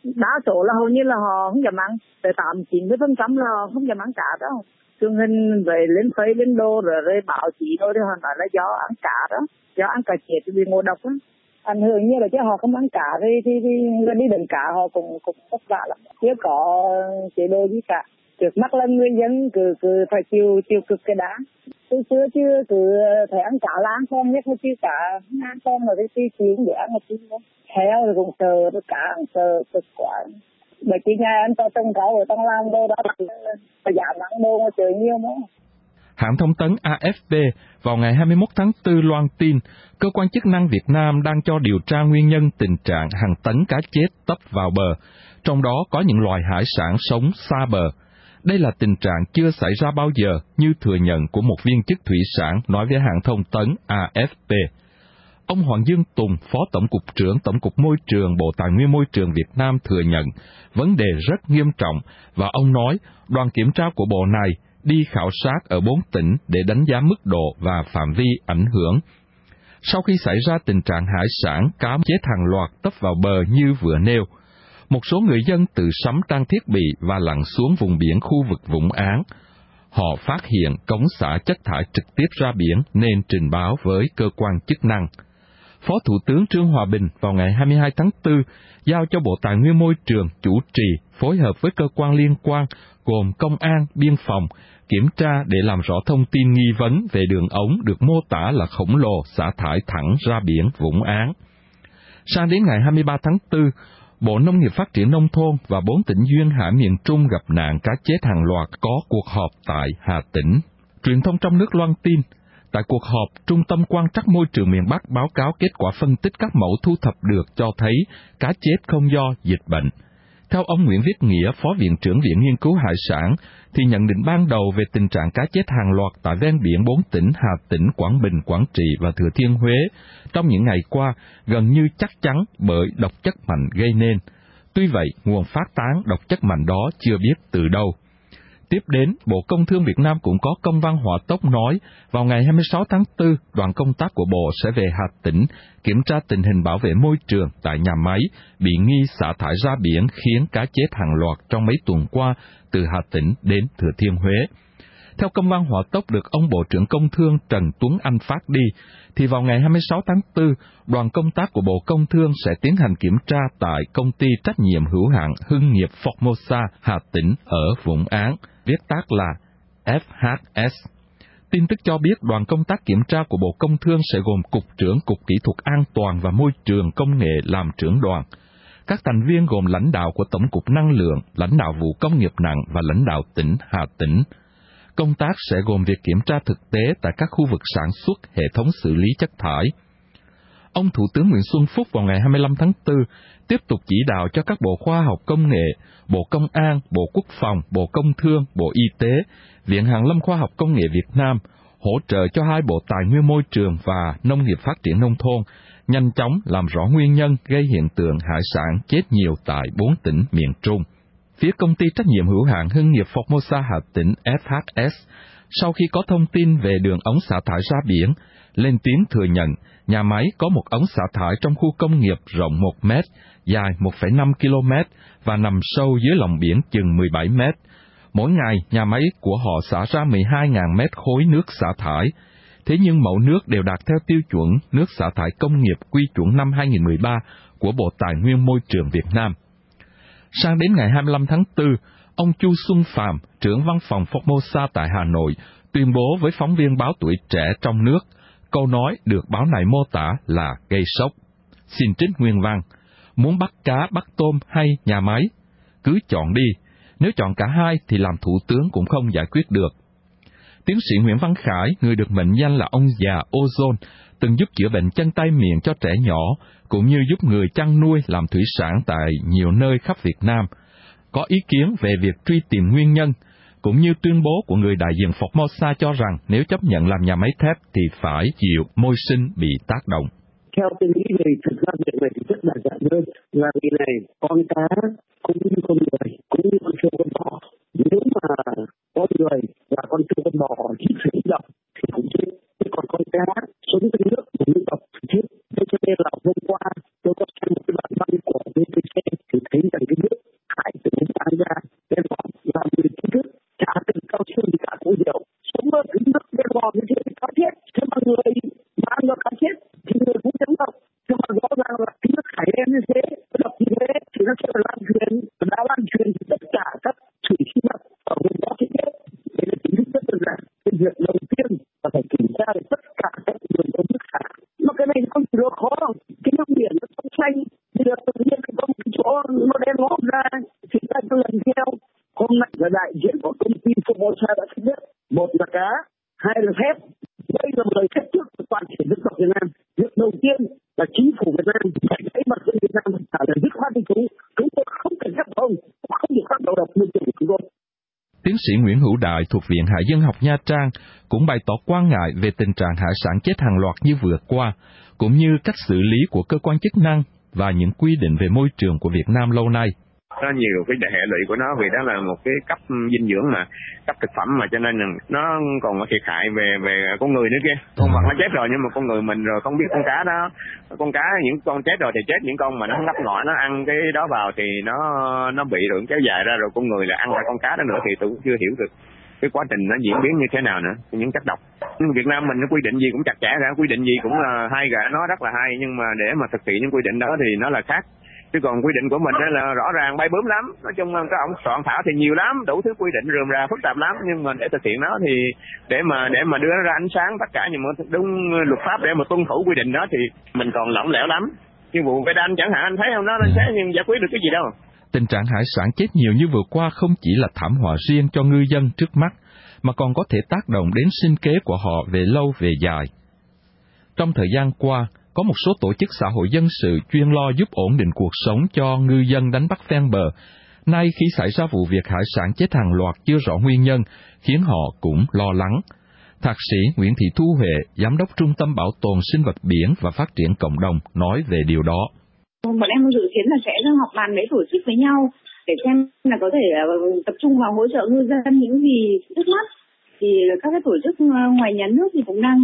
[SPEAKER 11] đa số là hầu như là họ không dám ăn, tới tám chín mươi phần trăm là họ không dám ăn cá đâu. Truyền hình về lên phây lên đô rồi, rồi báo chí thôi thì họ nói là do ăn cá đó, do ăn cá chết thì bị ngộ độc á. Ảnh hưởng như là chứ họ không ăn cá thì thì, thì người đi đánh cá họ cũng cũng vất vả lắm, chưa có chế độ gì cả. Trước mắt là người dân cứ cứ phải chịu chịu cực cái đá. Từ xưa chưa cứ phải ăn cá là ăn con nhất, mà chứ cá ăn con rồi thì tí chịu để ăn một tí nữa. Heo rồi cũng sợ, rồi cá cũng sợ cực quá. Bởi vì nhà anh cho trồng rau ở trong làng đâu đó là giảm nắng đô mà trời nhiều nữa.
[SPEAKER 3] Hãng thông tấn a ép pê vào ngày hai mươi mốt tháng tư loan tin, cơ quan chức năng Việt Nam đang cho điều tra nguyên nhân tình trạng hàng tấn cá chết tấp vào bờ, trong đó có những loài hải sản sống xa bờ. Đây là tình trạng chưa xảy ra bao giờ, như thừa nhận của một viên chức thủy sản nói với hãng thông tấn a ép pê. Ông Hoàng Dương Tùng, Phó Tổng cục trưởng Tổng cục Môi trường Bộ Tài nguyên Môi trường Việt Nam thừa nhận vấn đề rất nghiêm trọng, và ông nói đoàn kiểm tra của Bộ này đi khảo sát ở bốn tỉnh để đánh giá mức độ và phạm vi ảnh hưởng. Sau khi xảy ra tình trạng hải sản cá chết hàng loạt tấp vào bờ như vừa nêu, một số người dân tự sắm trang thiết bị và lặn xuống vùng biển khu vực Vũng Áng. Họ phát hiện cống xả chất thải trực tiếp ra biển nên trình báo với cơ quan chức năng. Phó Thủ tướng Trương Hòa Bình vào ngày hai mươi hai tháng tư giao cho Bộ Tài nguyên Môi trường chủ trì phối hợp với cơ quan liên quan gồm Công an, Biên phòng, kiểm tra để làm rõ thông tin nghi vấn về đường ống được mô tả là khổng lồ xả thải thẳng ra biển Vũng Áng. Sang đến ngày hai mươi ba tháng tư, Bộ Nông nghiệp Phát triển Nông thôn và bốn tỉnh duyên hải miền Trung gặp nạn cá chết hàng loạt có cuộc họp tại Hà Tĩnh. Truyền thông trong nước loan tin, tại cuộc họp, Trung tâm Quan trắc Môi trường miền Bắc báo cáo kết quả phân tích các mẫu thu thập được cho thấy cá chết không do dịch bệnh. Theo ông Nguyễn Viết Nghĩa, Phó Viện trưởng Viện Nghiên cứu Hải sản, thì nhận định ban đầu về tình trạng cá chết hàng loạt tại ven biển bốn tỉnh Hà Tĩnh, Quảng Bình, Quảng Trị và Thừa Thiên Huế trong những ngày qua gần như chắc chắn bởi độc chất mạnh gây nên. Tuy vậy, nguồn phát tán độc chất mạnh đó chưa biết từ đâu. Tiếp đến, Bộ Công Thương Việt Nam cũng có công văn hỏa tốc nói, vào ngày hai mươi sáu tháng tư, đoàn công tác của Bộ sẽ về Hà Tĩnh kiểm tra tình hình bảo vệ môi trường tại nhà máy bị nghi xả thải ra biển khiến cá chết hàng loạt trong mấy tuần qua từ Hà Tĩnh đến Thừa Thiên Huế. Theo công văn hỏa tốc được ông Bộ trưởng Công Thương Trần Tuấn Anh phát đi, thì vào ngày hai mươi sáu tháng tư, đoàn công tác của Bộ Công Thương sẽ tiến hành kiểm tra tại công ty trách nhiệm hữu hạn Hưng nghiệp Formosa Hà Tĩnh ở Vũng Áng, viết tắt là ép hát ét. Tin tức cho biết đoàn công tác kiểm tra của Bộ Công Thương sẽ gồm Cục trưởng Cục Kỹ thuật An toàn và Môi trường Công nghệ làm trưởng đoàn. Các thành viên gồm lãnh đạo của Tổng cục Năng lượng, lãnh đạo vụ công nghiệp nặng và lãnh đạo tỉnh Hà Tĩnh. Công tác sẽ gồm việc kiểm tra thực tế tại các khu vực sản xuất, hệ thống xử lý chất thải. Ông Thủ tướng Nguyễn Xuân Phúc vào ngày hai mươi lăm tháng tư tiếp tục chỉ đạo cho các Bộ Khoa học Công nghệ, Bộ Công an, Bộ Quốc phòng, Bộ Công Thương, Bộ Y tế, Viện Hàn lâm Khoa học Công nghệ Việt Nam hỗ trợ cho hai Bộ Tài nguyên Môi trường và Nông nghiệp Phát triển Nông thôn nhanh chóng làm rõ nguyên nhân gây hiện tượng hải sản chết nhiều tại bốn tỉnh miền Trung. Phía công ty trách nhiệm hữu hạn Hưng nghiệp Formosa Hà Tĩnh ép hát ét, sau khi có thông tin về đường ống xả thải ra biển, lên tiếng thừa nhận nhà máy có một ống xả thải trong khu công nghiệp rộng một mét, dài một phẩy năm ki lô mét và nằm sâu dưới lòng biển chừng mười bảy mét. Mỗi ngày, nhà máy của họ xả ra mười hai nghìn mét khối nước xả thải. Thế nhưng mẫu nước đều đạt theo tiêu chuẩn nước xả thải công nghiệp quy chuẩn năm hai không một ba của Bộ Tài nguyên Môi trường Việt Nam. Sang đến ngày hai mươi lăm tháng tư, ông Chu Xuân Phạm, trưởng văn phòng Formosa tại Hà Nội, tuyên bố với phóng viên báo Tuổi Trẻ trong nước, câu nói được báo này mô tả là gây sốc. Xin trích nguyên văn, muốn bắt cá bắt tôm hay nhà máy? Cứ chọn đi, nếu chọn cả hai thì làm thủ tướng cũng không giải quyết được. Tiến sĩ Nguyễn Văn Khải, người được mệnh danh là ông già ozone, từng giúp chữa bệnh chân tay miệng cho trẻ nhỏ, cũng như giúp người chăn nuôi làm thủy sản tại nhiều nơi khắp Việt Nam, có ý kiến về việc truy tìm nguyên nhân, cũng như tuyên bố của người đại diện Formosa cho rằng nếu chấp nhận làm nhà máy thép thì phải chịu môi sinh bị tác động.
[SPEAKER 12] Theo tôi nghĩ thì thực ra việc này thì rất là giản đơn, là vì này con cá cũng như con người, cũng như con trâu con bò, nếu mà con người và con trâu con bò hít phải ít độc thì cũng chết, thế còn con cá sống trong nước cũng như độc thì chết. Thế cho nên là hôm qua tôi có xem một cái bản văn của vê tê xê thì thấy rằng cái bò như thế thì có chết, thế mà người mà ăn vào cá chết thì người cũng chống độc. Nhưng mà rõ ràng là khi nó thải đen như thế, nó độc như thế thì nó sẽ lan truyền, đã lan truyền thì tất cả các thủy sinh vật ở vùng đó sẽ chết. Đây là chính thức rất đơn giản. Cái việc đầu tiên là phải kiểm tra được tất cả các đường ống nước xả. Mà cái này không chỉ được khó đâu, cái nước biển nó trong xanh, bây giờ tự nhiên có một cái chỗ nó đen ngót ra thì ta cứ lần theo. Hôm nay là đại diện của công ty Formosa đã thống nhất, một là cá, hai là thép. Đây là một lời thách thức của toàn thể dân tộc Việt Nam. Việc đầu tiên là chính phủ Việt Nam phải thấy mặt dân Việt Nam trả lời dứt khoát với chúng. Chúng tôi không cần phép ông, không được phát đầu độc môi trường của chúng tôi.
[SPEAKER 3] Tiến sĩ Nguyễn Hữu Đại thuộc Viện Hải dân học Nha Trang cũng bày tỏ quan ngại về tình trạng hải sản chết hàng loạt như vừa qua, cũng như cách xử lý của cơ quan chức năng và những quy định về môi trường của Việt Nam lâu nay.
[SPEAKER 13] Nó nhiều cái hệ lụy của nó vì đó là một cái cấp dinh dưỡng mà, cấp thực phẩm mà, cho nên là nó còn có thiệt hại về về con người nữa kia. Con vật nó chết rồi nhưng mà con người mình rồi không biết con cá đó, con cá những con chết rồi thì chết, những con mà nó ngấp ngõ nó ăn cái đó vào thì nó nó bị rồi kéo dài ra rồi con người là ăn ra con cá đó nữa thì tôi cũng chưa hiểu được cái quá trình nó diễn biến như thế nào nữa, những chất độc. Nhưng Việt Nam mình nó quy định gì cũng chặt chẽ ra, quy định gì cũng là hay cả, nó rất là hay, nhưng mà để mà thực hiện những quy định đó thì nó là khác. Chứ còn quy định của mình đó là rõ ràng bay bướm lắm. Nói chung là các ông soạn thảo thì nhiều lắm, đủ thứ quy định rườm rà phức tạp lắm, nhưng mà để thực hiện nó thì để mà để mà đưa nó ra ánh sáng tất cả những đúng luật pháp để mà tuân thủ quy định đó thì mình còn lỏng lẻo lắm. Như vụ Về Đanh chẳng hạn, anh thấy không, nó lên thế nhưng giải quyết được cái gì đâu.
[SPEAKER 3] Tình trạng hải sản chết nhiều như vừa qua không chỉ là thảm họa riêng cho ngư dân trước mắt, mà còn có thể tác động đến sinh kế của họ về lâu về dài. Trong thời gian qua, có một số tổ chức xã hội dân sự chuyên lo giúp ổn định cuộc sống cho ngư dân đánh bắt ven bờ. Nay khi xảy ra vụ việc hải sản chết hàng loạt chưa rõ nguyên nhân, khiến họ cũng lo lắng. Thạc sĩ Nguyễn Thị Thu Huệ, Giám đốc Trung tâm Bảo tồn Sinh vật Biển và Phát triển Cộng đồng, nói về điều đó.
[SPEAKER 14] Bọn em dự kiến là sẽ họp bàn mấy tổ chức với nhau để xem là có thể tập trung vào hỗ trợ ngư dân những gì trước mắt. Thì các cái tổ chức ngoài nhà nước thì cũng đang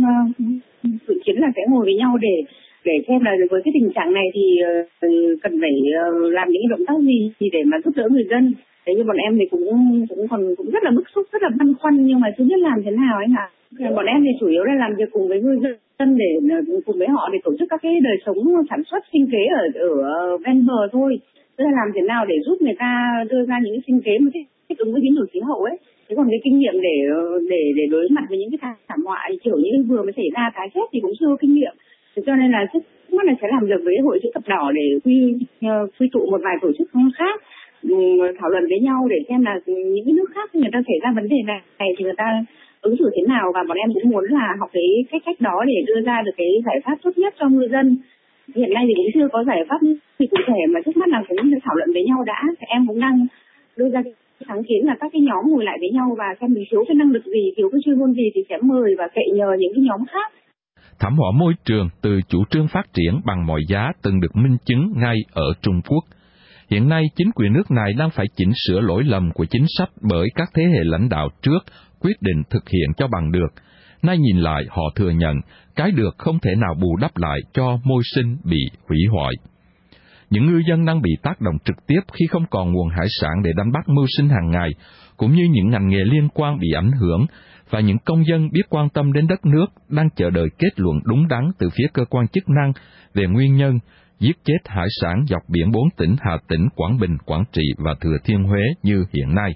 [SPEAKER 14] dự kiến là sẽ ngồi với nhau để để xem là với cái tình trạng này thì cần phải làm những động tác gì thì để mà giúp đỡ người dân. Thế nhưng bọn em thì cũng cũng còn cũng rất là bức xúc, rất là băn khoăn nhưng mà chưa biết làm thế nào anh ạ. Bọn em thì chủ yếu là làm việc cùng với ngư dân để cùng với họ để tổ chức các cái đời sống sản xuất sinh kế ở ở ven bờ thôi. Tức là làm thế nào để giúp người ta đưa ra những sinh kế mà thích ứng với biến đổi khí hậu ấy. Thế còn cái kinh nghiệm để để để đối mặt với những cái thảm họa kiểu như vừa mới xảy ra cá chết thì cũng chưa có kinh nghiệm. Thế cho nên là trước mắt là sẽ làm việc với hội chữ thập đỏ để quy quy tụ một vài tổ chức khác thảo luận với nhau để xem là những cái nước khác người ta xảy ra vấn đề này thì người ta ứng xử thế nào, và bọn em cũng muốn là học cái cách cách đó để đưa ra được cái giải pháp tốt nhất cho ngư dân. Hiện nay thì cũng chưa có giải pháp thì cụ thể mà trước mắt là cũng thảo luận với nhau đã. Em cũng đang đưa ra cái sáng kiến là các cái nhóm ngồi lại với nhau và xem mình thiếu cái năng lực gì, thiếu cái chuyên môn gì thì sẽ mời và cậy nhờ những cái nhóm khác.
[SPEAKER 3] Thảm họa môi trường từ chủ trương phát triển bằng mọi giá từng được minh chứng ngay ở Trung Quốc. Hiện nay, chính quyền nước này đang phải chỉnh sửa lỗi lầm của chính sách bởi các thế hệ lãnh đạo trước quyết định thực hiện cho bằng được. Nay nhìn lại, họ thừa nhận cái được không thể nào bù đắp lại cho môi sinh bị hủy hoại. Những ngư dân đang bị tác động trực tiếp khi không còn nguồn hải sản để đánh bắt mưu sinh hàng ngày, cũng như những ngành nghề liên quan bị ảnh hưởng, và những công dân biết quan tâm đến đất nước đang chờ đợi kết luận đúng đắn từ phía cơ quan chức năng về nguyên nhân giết chết hải sản dọc biển bốn tỉnh Hà Tĩnh, Quảng Bình, Quảng Trị và Thừa Thiên Huế như hiện nay.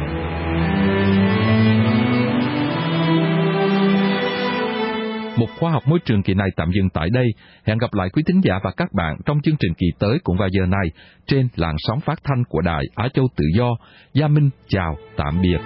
[SPEAKER 3] Một khoa học môi trường kỳ này tạm dừng tại đây. Hẹn gặp lại quý thính giả và các bạn trong chương trình kỳ tới cũng vào giờ này trên làn sóng phát thanh của Đài Á Châu Tự Do. Gia Minh chào, tạm biệt.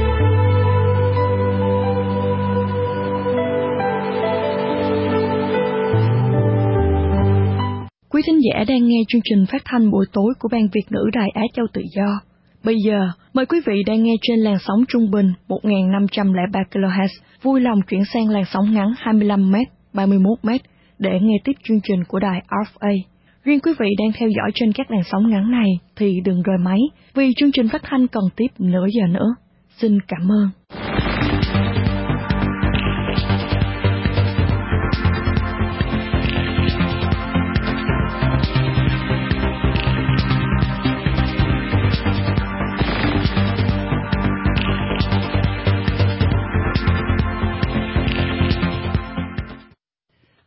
[SPEAKER 2] Quý thính giả đang nghe chương trình phát thanh buổi tối của Ban Việt ngữ Đài Á Châu Tự Do. Bây giờ, mời quý vị đang nghe trên làn sóng trung bình một nghìn năm trăm lẻ ba ki lô héc, vui lòng chuyển sang làn sóng ngắn hai mươi lăm mét, ba mươi mốt mét để nghe tiếp chương trình của đài rờ ép a. Riêng quý vị đang theo dõi trên các làn sóng ngắn này thì đừng rời máy, vì chương trình phát thanh còn tiếp nửa giờ nữa. Xin cảm ơn.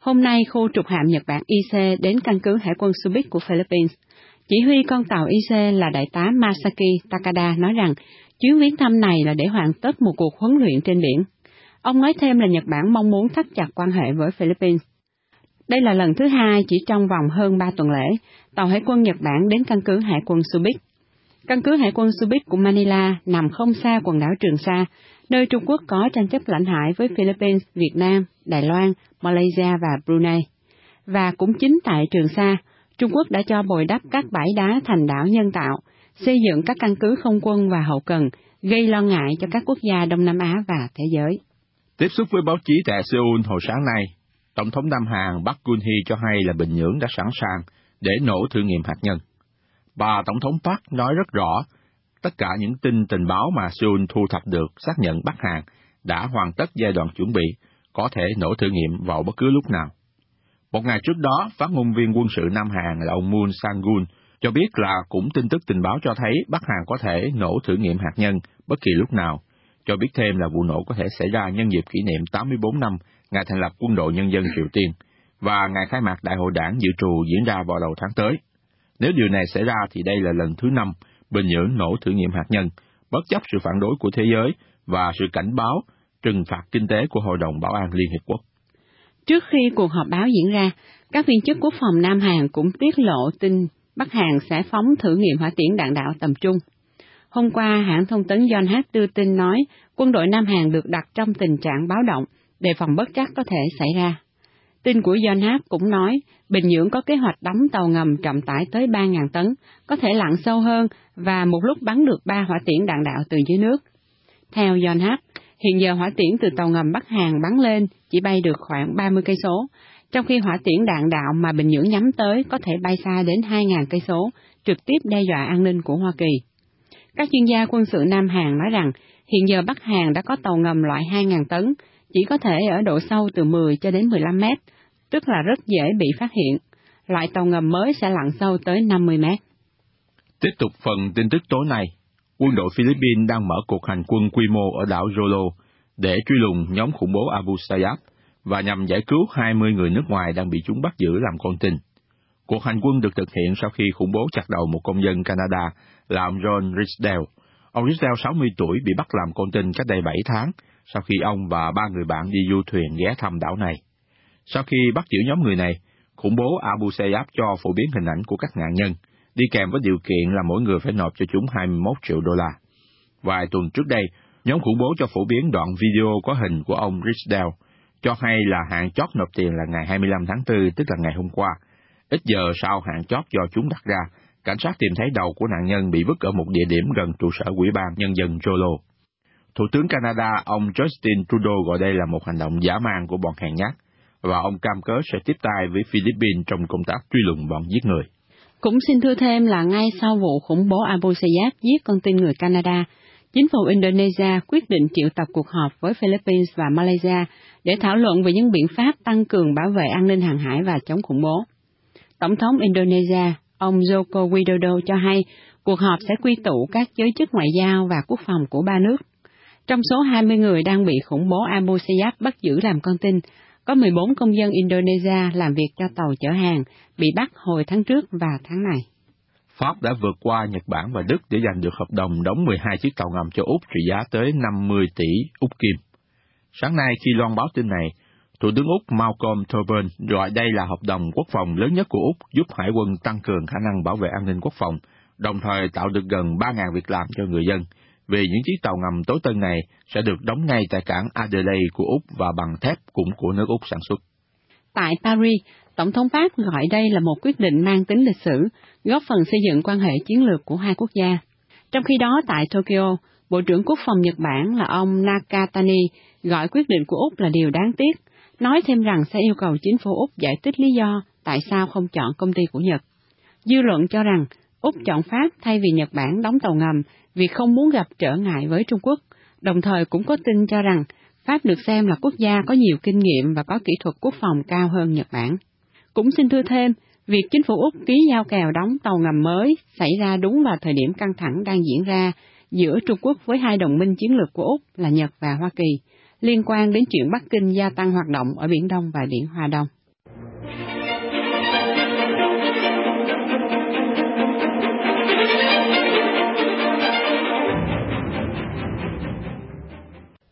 [SPEAKER 5] Hôm nay, khu trục hạm Nhật Bản i xê đến căn cứ hải quân Subic của Philippines. Chỉ huy con tàu i xê là đại tá Masaki Takada nói rằng chuyến viếng thăm này là để hoàn tất một cuộc huấn luyện trên biển. Ông nói thêm là Nhật Bản mong muốn thắt chặt quan hệ với Philippines. Đây là lần thứ hai chỉ trong vòng hơn ba tuần lễ, tàu hải quân Nhật Bản đến căn cứ hải quân Subic. Căn cứ hải quân Subic của Manila nằm không xa quần đảo Trường Sa, nơi Trung Quốc có tranh chấp lãnh hải với Philippines, Việt Nam, Đài Loan, Malaysia và Brunei. Và cũng chính tại Trường Sa, Trung Quốc đã cho bồi đắp các bãi đá thành đảo nhân tạo, xây dựng các căn cứ không quân và hậu cần, gây lo ngại cho các quốc gia Đông Nam Á và thế giới.
[SPEAKER 3] Tiếp xúc với báo chí tại Seoul hồi sáng nay, Tổng thống Nam Hàn Park Geun-hye cho hay là Bình Nhưỡng đã sẵn sàng để nổ thử nghiệm hạt nhân. Bà Tổng thống Park nói rất rõ, tất cả những tin tình báo mà Seoul thu thập được xác nhận Bắc Hàn đã hoàn tất giai đoạn chuẩn bị, có thể nổ thử nghiệm vào bất cứ lúc nào. Một ngày trước đó, phát ngôn viên quân sự Nam Hàn là ông Moon Sang-gun cho biết là cũng tin tức tình báo cho thấy Bắc Hàn có thể nổ thử nghiệm hạt nhân bất kỳ lúc nào, cho biết thêm là vụ nổ có thể xảy ra nhân dịp kỷ niệm tám mươi bốn năm ngày thành lập Quân đội Nhân dân Triều Tiên và ngày khai mạc Đại hội Đảng dự trù diễn ra vào đầu tháng tới. Nếu điều này xảy ra thì đây là lần thứ năm Bình Nhưỡng nổ thử nghiệm hạt nhân, bất chấp sự phản đối của thế giới và sự cảnh báo trừng phạt kinh tế của Hội đồng Bảo an Liên Hiệp Quốc.
[SPEAKER 5] Trước khi cuộc họp báo diễn ra, các viên chức quốc phòng Nam Hàn cũng tiết lộ tin Bắc Hàn sẽ phóng thử nghiệm hỏa tiễn đạn đạo tầm trung. Hôm qua, hãng thông tấn Yonhap đưa tin nói quân đội Nam Hàn được đặt trong tình trạng báo động, đề phòng bất trắc có thể xảy ra. Tin của Yonhap cũng nói Bình Nhưỡng có kế hoạch đóng tàu ngầm trọng tải tới ba nghìn tấn, có thể lặn sâu hơn và một lúc bắn được ba hỏa tiễn đạn đạo từ dưới nước. Theo Yonhap, hiện giờ hỏa tiễn từ tàu ngầm Bắc Hàn bắn lên chỉ bay được khoảng ba mươi cây số, trong khi hỏa tiễn đạn đạo mà Bình Nhưỡng nhắm tới có thể bay xa đến hai nghìn cây số, trực tiếp đe dọa an ninh của Hoa Kỳ. Các chuyên gia quân sự Nam Hàn nói rằng hiện giờ Bắc Hàn đã có tàu ngầm loại hai nghìn tấn, chỉ có thể ở độ sâu từ mười cho đến mười lăm mét, tức là rất dễ bị phát hiện. Loại tàu ngầm mới sẽ lặn sâu tới năm mươi mét.
[SPEAKER 3] Tiếp tục phần tin tức tối nay, quân đội Philippines đang mở cuộc hành quân quy mô ở đảo Jolo để truy lùng nhóm khủng bố Abu Sayyaf và nhằm giải cứu hai mươi người nước ngoài đang bị chúng bắt giữ làm con tin. Cuộc hành quân được thực hiện sau khi khủng bố chặt đầu một công dân Canada là ông John Ridsdale. Ông Ridsdale sáu mươi tuổi bị bắt làm con tin cách đây bảy tháng, sau khi ông và ba người bạn đi du thuyền ghé thăm đảo này. Sau khi bắt giữ nhóm người này, khủng bố Abu Sayyaf cho phổ biến hình ảnh của các nạn nhân, đi kèm với điều kiện là mỗi người phải nộp cho chúng hai mươi mốt triệu đô la. Vài tuần trước đây, nhóm khủng bố cho phổ biến đoạn video có hình của ông Ridsdale, cho hay là hạn chót nộp tiền là ngày hai mươi lăm tháng tư, tức là ngày hôm qua. Ít giờ sau hạn chót do chúng đặt ra, cảnh sát tìm thấy đầu của nạn nhân bị vứt ở một địa điểm gần trụ sở Ủy ban Nhân dân Jolo. Thủ tướng Canada, ông Justin Trudeau gọi đây là một hành động dã man của bọn hèn nhát, và ông cam kết sẽ tiếp tay với Philippines trong công tác truy lùng bọn giết người.
[SPEAKER 5] Cũng xin thưa thêm là ngay sau vụ khủng bố Abu Sayyaf giết con tin người Canada, chính phủ Indonesia quyết định triệu tập cuộc họp với Philippines và Malaysia để thảo luận về những biện pháp tăng cường bảo vệ an ninh hàng hải và chống khủng bố. Tổng thống Indonesia, ông Joko Widodo cho hay cuộc họp sẽ quy tụ các giới chức ngoại giao và quốc phòng của ba nước. Trong số hai mươi người đang bị khủng bố Abu Sayyaf bắt giữ làm con tin, có mười bốn công dân Indonesia làm việc cho tàu chở hàng bị bắt hồi tháng trước và tháng này.
[SPEAKER 3] Pháp đã vượt qua Nhật Bản và Đức để giành được hợp đồng đóng mười hai chiếc tàu ngầm cho Úc trị giá tới năm mươi tỷ Úc Kim. Sáng nay khi loan báo tin này, Thủ tướng Úc Malcolm Turnbull gọi đây là hợp đồng quốc phòng lớn nhất của Úc, giúp Hải quân tăng cường khả năng bảo vệ an ninh quốc phòng, đồng thời tạo được gần ba nghìn việc làm cho người dân, vì những chiếc tàu ngầm tối tân này sẽ được đóng ngay tại cảng Adelaide của Úc và bằng thép cũng của nước Úc sản xuất.
[SPEAKER 5] Tại Paris, Tổng thống Pháp gọi đây là một quyết định mang tính lịch sử, góp phần xây dựng quan hệ chiến lược của hai quốc gia. Trong khi đó, tại Tokyo, Bộ trưởng Quốc phòng Nhật Bản là ông Nakatani gọi quyết định của Úc là điều đáng tiếc, nói thêm rằng sẽ yêu cầu chính phủ Úc giải thích lý do tại sao không chọn công ty của Nhật. Dư luận cho rằng Úc chọn Pháp thay vì Nhật Bản đóng tàu ngầm vì không muốn gặp trở ngại với Trung Quốc, đồng thời cũng có tin cho rằng Pháp được xem là quốc gia có nhiều kinh nghiệm và có kỹ thuật quốc phòng cao hơn Nhật Bản. Cũng xin thưa thêm, việc chính phủ Úc ký giao kèo đóng tàu ngầm mới xảy ra đúng vào thời điểm căng thẳng đang diễn ra giữa Trung Quốc với hai đồng minh chiến lược của Úc là Nhật và Hoa Kỳ, liên quan đến chuyện Bắc Kinh gia tăng hoạt động ở Biển Đông và Biển Hoa Đông.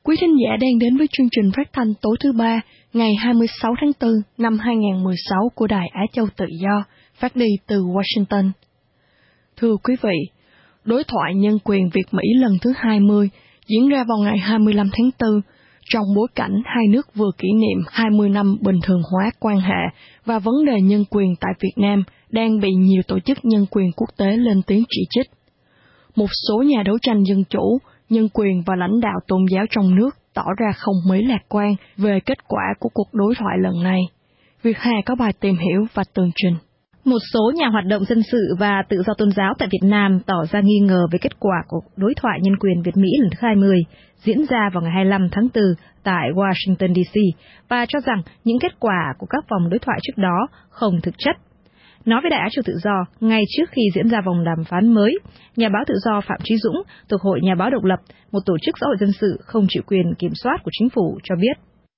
[SPEAKER 2] Quý thính giả đang đến với chương trình phát thanh tối thứ ba, ngày hai mươi sáu tháng tư năm hai nghìn không trăm mười sáu của Đài Á Châu Tự Do, phát đi từ Washington. Thưa quý vị, đối thoại nhân quyền Việt-Mỹ lần thứ hai mươi diễn ra vào ngày hai mươi lăm tháng tư, trong bối cảnh hai nước vừa kỷ niệm hai mươi năm bình thường hóa quan hệ và vấn đề nhân quyền tại Việt Nam đang bị nhiều tổ chức nhân quyền quốc tế lên tiếng chỉ trích. Một số nhà đấu tranh dân chủ, nhân quyền và lãnh đạo tôn giáo trong nước tỏ ra không mấy lạc quan về kết quả của cuộc đối thoại lần này. Việt Hà có bài tìm hiểu và tường trình.
[SPEAKER 15] Một số nhà hoạt động dân sự và tự do tôn giáo tại Việt Nam tỏ ra nghi ngờ về kết quả của đối thoại nhân quyền Việt-Mỹ lần thứ hai mươi diễn ra vào ngày hai mươi lăm tháng tư tại Washington, D C và cho rằng những kết quả của các vòng đối thoại trước đó không thực chất. Nói với Đài Á Châu Tự Do, ngay trước khi diễn ra vòng đàm phán mới, nhà báo tự do Phạm Chí Dũng thuộc Hội Nhà báo Độc lập, một tổ chức xã hội dân sự không chịu quyền kiểm soát của chính phủ cho biết.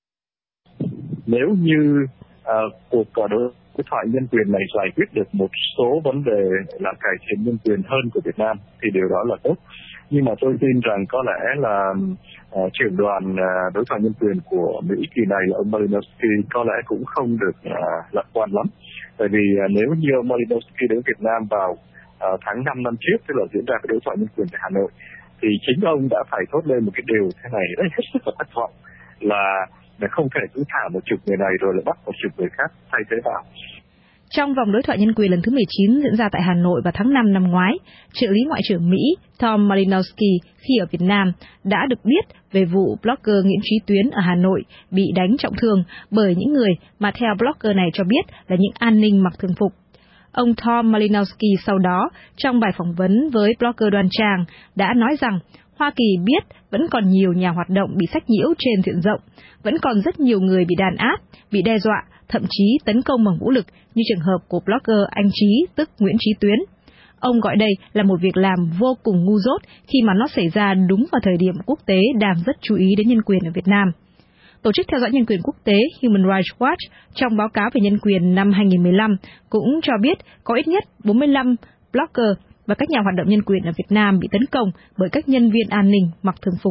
[SPEAKER 4] Nếu như uh, cuộc đối Đối thoại nhân quyền này giải quyết được một số vấn đề là cải thiện nhân quyền hơn của Việt Nam thì điều đó là tốt. Nhưng mà tôi tin rằng có lẽ là uh, trưởng đoàn uh, đối thoại nhân quyền của Mỹ kỳ này là ông Malinowski có lẽ cũng không được uh, lạc quan lắm. Tại vì uh, nếu như ông Malinowski đến Việt Nam vào uh, tháng năm năm trước, tức là diễn ra cái đối thoại nhân quyền tại Hà Nội, thì chính ông đã phải thốt lên một cái điều thế này rất hết sức là thất vọng, là để không thể cứ thả một chục người này rồi lại bắt một chục người khác thay thế vào.
[SPEAKER 15] Trong vòng đối thoại nhân quyền lần thứ mười chín diễn ra tại Hà Nội vào tháng năm năm ngoái, trợ lý Ngoại trưởng Mỹ Tom Malinowski khi ở Việt Nam đã được biết về vụ blogger Nguyễn Chí Tuyến ở Hà Nội bị đánh trọng thương bởi những người mà theo blogger này cho biết là những an ninh mặc thường phục. Ông Tom Malinowski sau đó, trong bài phỏng vấn với blogger Đoan Trang, đã nói rằng Hoa Kỳ biết vẫn còn nhiều nhà hoạt động bị sách nhiễu trên diện rộng, vẫn còn rất nhiều người bị đàn áp, bị đe dọa, thậm chí tấn công bằng vũ lực như trường hợp của blogger anh Chí, tức Nguyễn Chí Tuyến. Ông gọi đây là một việc làm vô cùng ngu dốt khi mà nó xảy ra đúng vào thời điểm quốc tế đang rất chú ý đến nhân quyền ở Việt Nam. Tổ chức theo dõi nhân quyền quốc tế Human Rights Watch trong báo cáo về nhân quyền năm hai nghìn không trăm mười lăm cũng cho biết có ít nhất bốn mươi lăm blogger và các nhà hoạt động nhân quyền ở Việt Nam bị tấn công bởi các nhân viên an ninh mặc thường phục.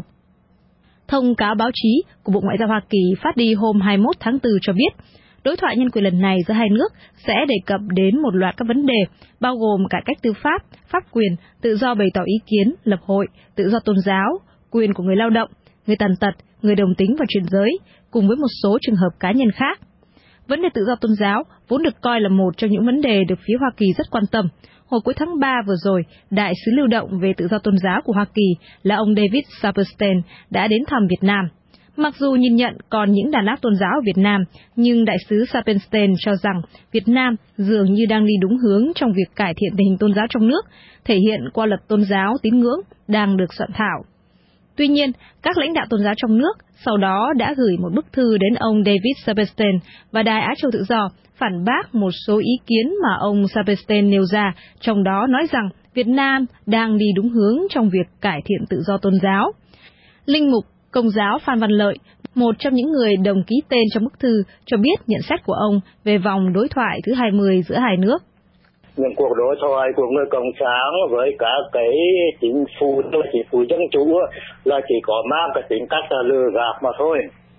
[SPEAKER 15] Thông cáo báo chí của Bộ Ngoại giao Hoa Kỳ phát đi hôm hai mươi mốt tháng tư cho biết, đối thoại nhân quyền lần này giữa hai nước sẽ đề cập đến một loạt các vấn đề, bao gồm cải cách tư pháp, pháp quyền, tự do bày tỏ ý kiến, lập hội, tự do tôn giáo, quyền của người lao động, người tàn tật, người đồng tính và chuyển giới, cùng với một số trường hợp cá nhân khác. Vấn đề tự do tôn giáo vốn được coi là một trong những vấn đề được phía Hoa Kỳ rất quan tâm. Hồi cuối tháng ba vừa rồi, Đại sứ lưu động về tự do tôn giáo của Hoa Kỳ là ông David Saperstein đã đến thăm Việt Nam. Mặc dù nhìn nhận còn những đàn áp tôn giáo ở Việt Nam, nhưng Đại sứ Saperstein cho rằng Việt Nam dường như đang đi đúng hướng trong việc cải thiện tình hình tôn giáo trong nước, thể hiện qua luật tôn giáo tín ngưỡng đang được soạn thảo. Tuy nhiên, các lãnh đạo tôn giáo trong nước sau đó đã gửi một bức thư đến ông David Saperstein và Đài Á Châu Tự Do phản bác một số ý kiến mà ông Saperstein nêu ra, trong đó nói rằng Việt Nam đang đi đúng hướng trong việc cải thiện tự do tôn giáo. Linh mục Công giáo Phan Văn Lợi, một trong những người đồng ký tên trong bức thư, cho biết nhận xét của ông về vòng đối thoại thứ hai mươi giữa hai nước.
[SPEAKER 16] Những cuộc đối thoại của người Cộng sản với cả cái chính phủ, chính phủ dân chủ là chỉ có mang cái tính cách là lừa gạt mà thôi.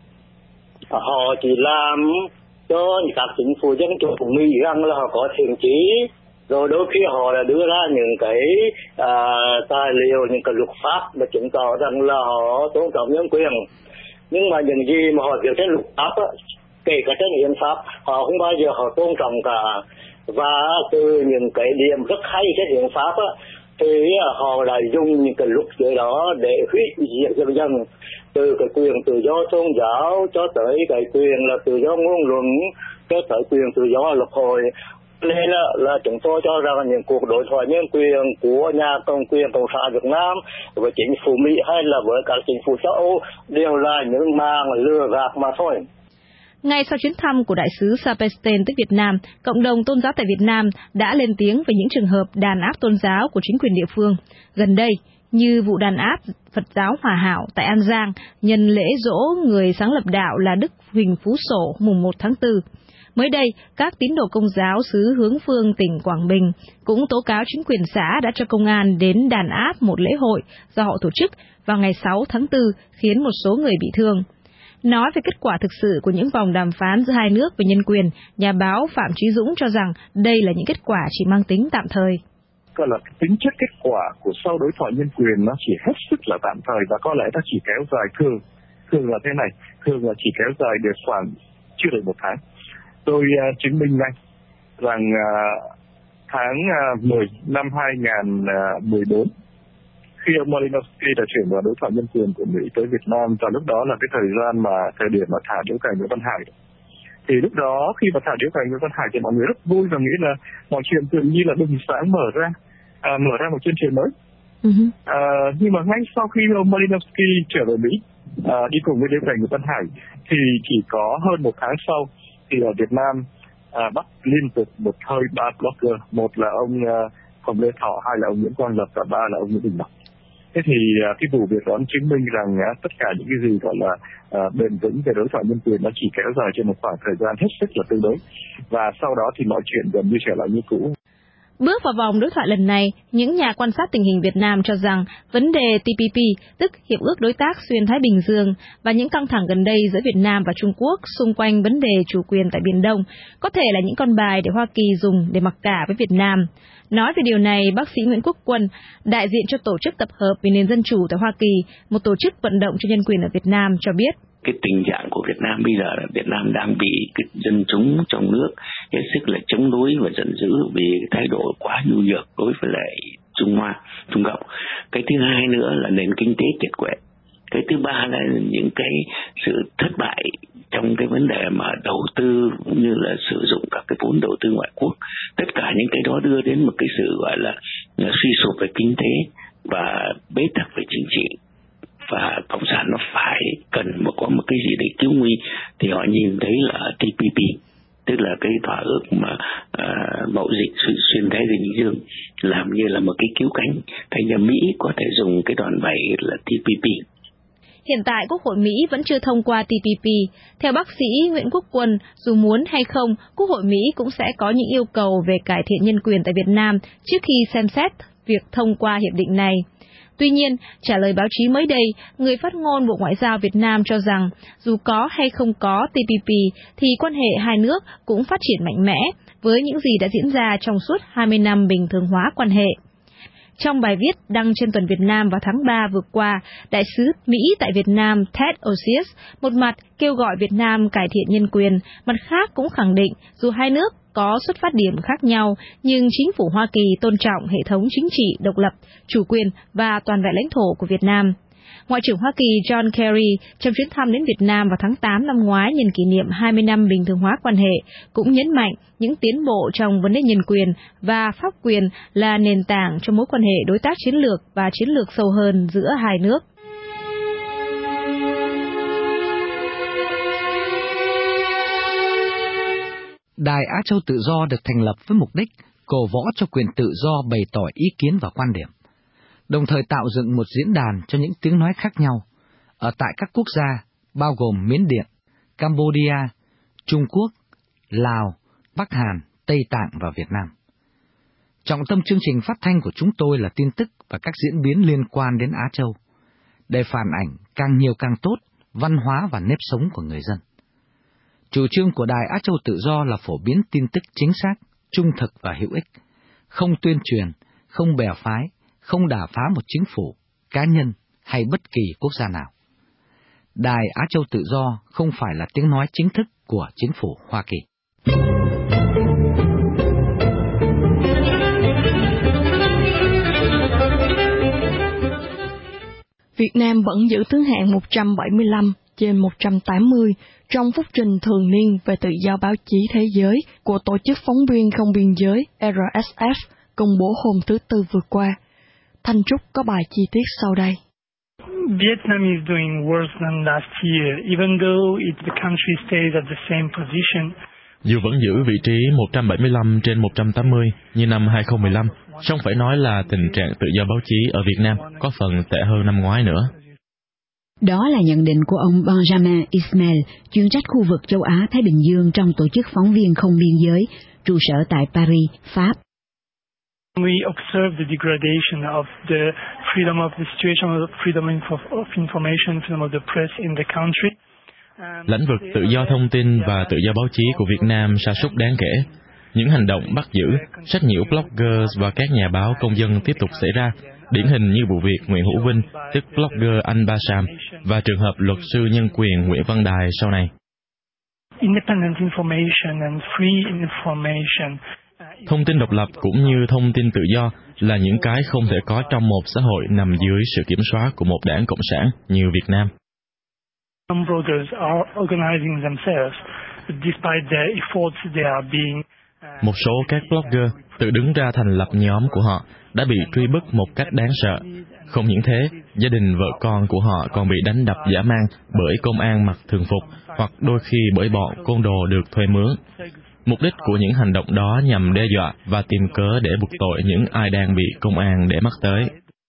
[SPEAKER 16] Họ chỉ làm cho các chính phủ dân chủ của Mỹ rằng là họ có thiện chí, rồi đôi khi họ là đưa ra những cái à, tài liệu, những cái luật pháp mà chứng tỏ rằng là họ tôn trọng nhân quyền. Nhưng mà những gì mà họ viết trên luật pháp, á, kể cả trên hiến pháp, họ không bao giờ họ tôn trọng cả. Và từ những cái điểm rất hay trên hiến pháp á, thì họ lại dùng những cái luật dưới đó để hủy diệt dần dần, từ cái quyền tự do tôn giáo cho tới cái quyền là tự do ngôn luận, cho tới quyền tự do lập hội. Nên là, là chúng tôi cho rằng những cuộc đối thoại nhân quyền của nhà cầm quyền Cộng sản Việt Nam với chính phủ Mỹ hay là với các chính phủ châu Âu đều là những màn lừa gạt mà thôi.
[SPEAKER 15] Ngay sau chuyến thăm của Đại sứ Saperstein tới Việt Nam, cộng đồng tôn giáo tại Việt Nam đã lên tiếng về những trường hợp đàn áp tôn giáo của chính quyền địa phương. Gần đây, như vụ đàn áp Phật giáo Hòa Hảo tại An Giang nhân lễ giỗ người sáng lập đạo là Đức Huỳnh Phú Sổ mùng một tháng tư. Mới đây, các tín đồ Công giáo xứ Hướng Phương tỉnh Quảng Bình cũng tố cáo chính quyền xã đã cho công an đến đàn áp một lễ hội do họ tổ chức vào ngày sáu tháng tư, khiến một số người bị thương. Nói về kết quả thực sự của những vòng đàm phán giữa hai nước về nhân quyền, nhà báo Phạm Chí Dũng cho rằng đây là những kết quả chỉ mang tính tạm thời.
[SPEAKER 4] Gọi là tính chất kết quả của sau đối thoại nhân quyền nó chỉ hết sức là tạm thời và có lẽ nó chỉ kéo dài thường thường là thế này, thường là chỉ kéo dài được khoảng chưa đầy một tháng. Tôi uh, chứng minh ngay rằng uh, tháng uh, mười năm hai nghìn mười bốn, khi ông Malinowski đã chuyển vào đối thoại nhân quyền của Mỹ tới Việt Nam, và lúc đó là cái thời gian mà thời điểm mà thả điếu cày Nguyễn Văn Hải. Thì lúc đó khi mà thả điếu cày Nguyễn Văn Hải thì mọi người rất vui và nghĩ là mọi chuyện tự nhiên là bừng sáng mở ra, à, mở ra một chương trình mới. Uh-huh. À, nhưng mà ngay sau khi ông Malinowski trở về Mỹ, à, đi cùng với điếu cày Nguyễn Văn Hải, thì chỉ có hơn một tháng sau thì ở Việt Nam à, bắt liên tục một hơi ba blogger, một là ông uh, Hồng Lê Thọ, hai là ông Nguyễn Quang Lập và ba là ông Nguyễn Đình Lập. Thế thì uh, cái vụ việc đó chứng minh rằng uh, tất cả những cái gì gọi là uh, bền vững về đối thoại nhân quyền nó chỉ kéo dài trên một khoảng thời gian hết sức là tương đối, và sau đó thì mọi chuyện gần như trở lại như cũ.
[SPEAKER 15] Bước vào vòng đối thoại lần này, những nhà quan sát tình hình Việt Nam cho rằng vấn đề T P P, tức Hiệp ước Đối tác Xuyên Thái Bình Dương, và những căng thẳng gần đây giữa Việt Nam và Trung Quốc xung quanh vấn đề chủ quyền tại Biển Đông có thể là những con bài để Hoa Kỳ dùng để mặc cả với Việt Nam. Nói về điều này, bác sĩ Nguyễn Quốc Quân, đại diện cho Tổ chức Tập hợp vì nền dân chủ tại Hoa Kỳ, một tổ chức vận động cho nhân quyền ở Việt Nam, cho biết.
[SPEAKER 17] Cái tình trạng của Việt Nam bây giờ là Việt Nam đang bị cái dân chúng trong nước hết sức là chống đối và giận dữ vì thái độ quá nhu nhược đối với lại Trung Hoa, Trung Cộng. Cái thứ hai nữa là nền kinh tế kiệt quệ. Cái thứ ba là những cái sự thất bại trong cái vấn đề mà đầu tư cũng như là sử dụng các cái vốn đầu tư ngoại quốc. Tất cả những cái đó đưa đến một cái sự gọi là, là suy sụp về kinh tế và bế tắc về chính trị. Và cộng sản nó phải cần một có một cái gì để cứu nguy thì họ nhìn thấy là T P P, tức là cái thỏa ước mà uh, mậu dịch xuyên Thái Bình Dương làm như là một cái cứu cánh, thành ra Mỹ có thể dùng cái đòn bẩy là T P P.
[SPEAKER 15] Hiện tại Quốc hội Mỹ vẫn chưa thông qua T P P. Theo bác sĩ Nguyễn Quốc Quân, dù muốn hay không, Quốc hội Mỹ cũng sẽ có những yêu cầu về cải thiện nhân quyền tại Việt Nam trước khi xem xét việc thông qua hiệp định này. Tuy nhiên, trả lời báo chí mới đây, người phát ngôn Bộ Ngoại giao Việt Nam cho rằng dù có hay không có T P P thì quan hệ hai nước cũng phát triển mạnh mẽ với những gì đã diễn ra trong suốt hai mươi năm bình thường hóa quan hệ. Trong bài viết đăng trên Tuần Việt Nam vào tháng ba vừa qua, Đại sứ Mỹ tại Việt Nam Ted Osius một mặt kêu gọi Việt Nam cải thiện nhân quyền, mặt khác cũng khẳng định dù hai nước có xuất phát điểm khác nhau, nhưng chính phủ Hoa Kỳ tôn trọng hệ thống chính trị độc lập, chủ quyền và toàn vẹn lãnh thổ của Việt Nam. Ngoại trưởng Hoa Kỳ John Kerry trong chuyến thăm đến Việt Nam vào tháng tám năm ngoái nhân kỷ niệm hai mươi năm bình thường hóa quan hệ cũng nhấn mạnh những tiến bộ trong vấn đề nhân quyền và pháp quyền là nền tảng cho mối quan hệ đối tác chiến lược và chiến lược sâu hơn giữa hai nước.
[SPEAKER 18] Đài Á Châu Tự Do được thành lập với mục đích cổ võ cho quyền tự do bày tỏ ý kiến và quan điểm, đồng thời tạo dựng một diễn đàn cho những tiếng nói khác nhau ở tại các quốc gia bao gồm Miến Điện, Cambodia, Trung Quốc, Lào, Bắc Hàn, Tây Tạng và Việt Nam. Trọng tâm chương trình phát thanh của chúng tôi là tin tức và các diễn biến liên quan đến Á Châu, để phản ảnh càng nhiều càng tốt văn hóa và nếp sống của người dân. Chủ trương của Đài Á Châu Tự Do là phổ biến tin tức chính xác, trung thực và hữu ích, không tuyên truyền, không bè phái, không đả phá một chính phủ, cá nhân hay bất kỳ quốc gia nào. Đài Á Châu Tự Do không phải là tiếng nói chính thức của chính phủ Hoa Kỳ.
[SPEAKER 2] Việt Nam vẫn giữ thứ hạng một trăm bảy mươi lăm trên một trăm tám mươi trong phúc trình thường niên về tự do báo chí thế giới của Tổ chức Phóng viên Không Biên giới R S F công bố hôm thứ Tư vừa qua. Thanh Trúc có bài chi tiết sau đây.
[SPEAKER 19] Vietnam is doing worse than last year, even though it, the country stays at the same position.
[SPEAKER 20] Dù vẫn giữ vị trí một trăm bảy mươi lăm trên một trăm tám mươi như năm hai không một lăm, song phải nói là tình trạng tự do báo chí ở Việt Nam có phần tệ hơn năm ngoái nữa.
[SPEAKER 21] Đó là nhận định của ông Benjamin Ismail, chuyên trách khu vực châu Á-Thái Bình Dương trong tổ chức Phóng viên Không Biên Giới, trụ sở tại Paris, Pháp.
[SPEAKER 19] We observe the degradation of the freedom of the situation of freedom of information, freedom of the press in the country.
[SPEAKER 20] Lĩnh vực tự do thông tin và tự do báo chí của Việt Nam sa sút đáng kể. Những hành động bắt giữ, sách nhiễu bloggers và các nhà báo công dân tiếp tục xảy ra, điển hình như vụ việc Nguyễn Hữu Vinh, tức blogger Anh Ba Sam, và trường hợp luật sư nhân quyền Nguyễn Văn Đài sau này.
[SPEAKER 19] Independent information and free information.
[SPEAKER 20] Thông tin độc lập cũng như thông tin tự do là những cái không thể có trong một xã hội nằm dưới sự kiểm soát của một đảng cộng sản như Việt Nam.
[SPEAKER 19] Some bloggers are organizing themselves, despite their efforts they are being.
[SPEAKER 20] Một số các blogger tự đứng ra thành lập nhóm của họ đã bị truy bức một cách đáng sợ. Không những thế, gia đình vợ con của họ còn bị đánh đập dã man bởi công an mặc thường phục hoặc đôi khi bởi bọn côn đồ được thuê mướn. Mục đích của những hành động đó nhằm đe dọa và tìm cớ để buộc tội những ai đang bị công an để mắt tới.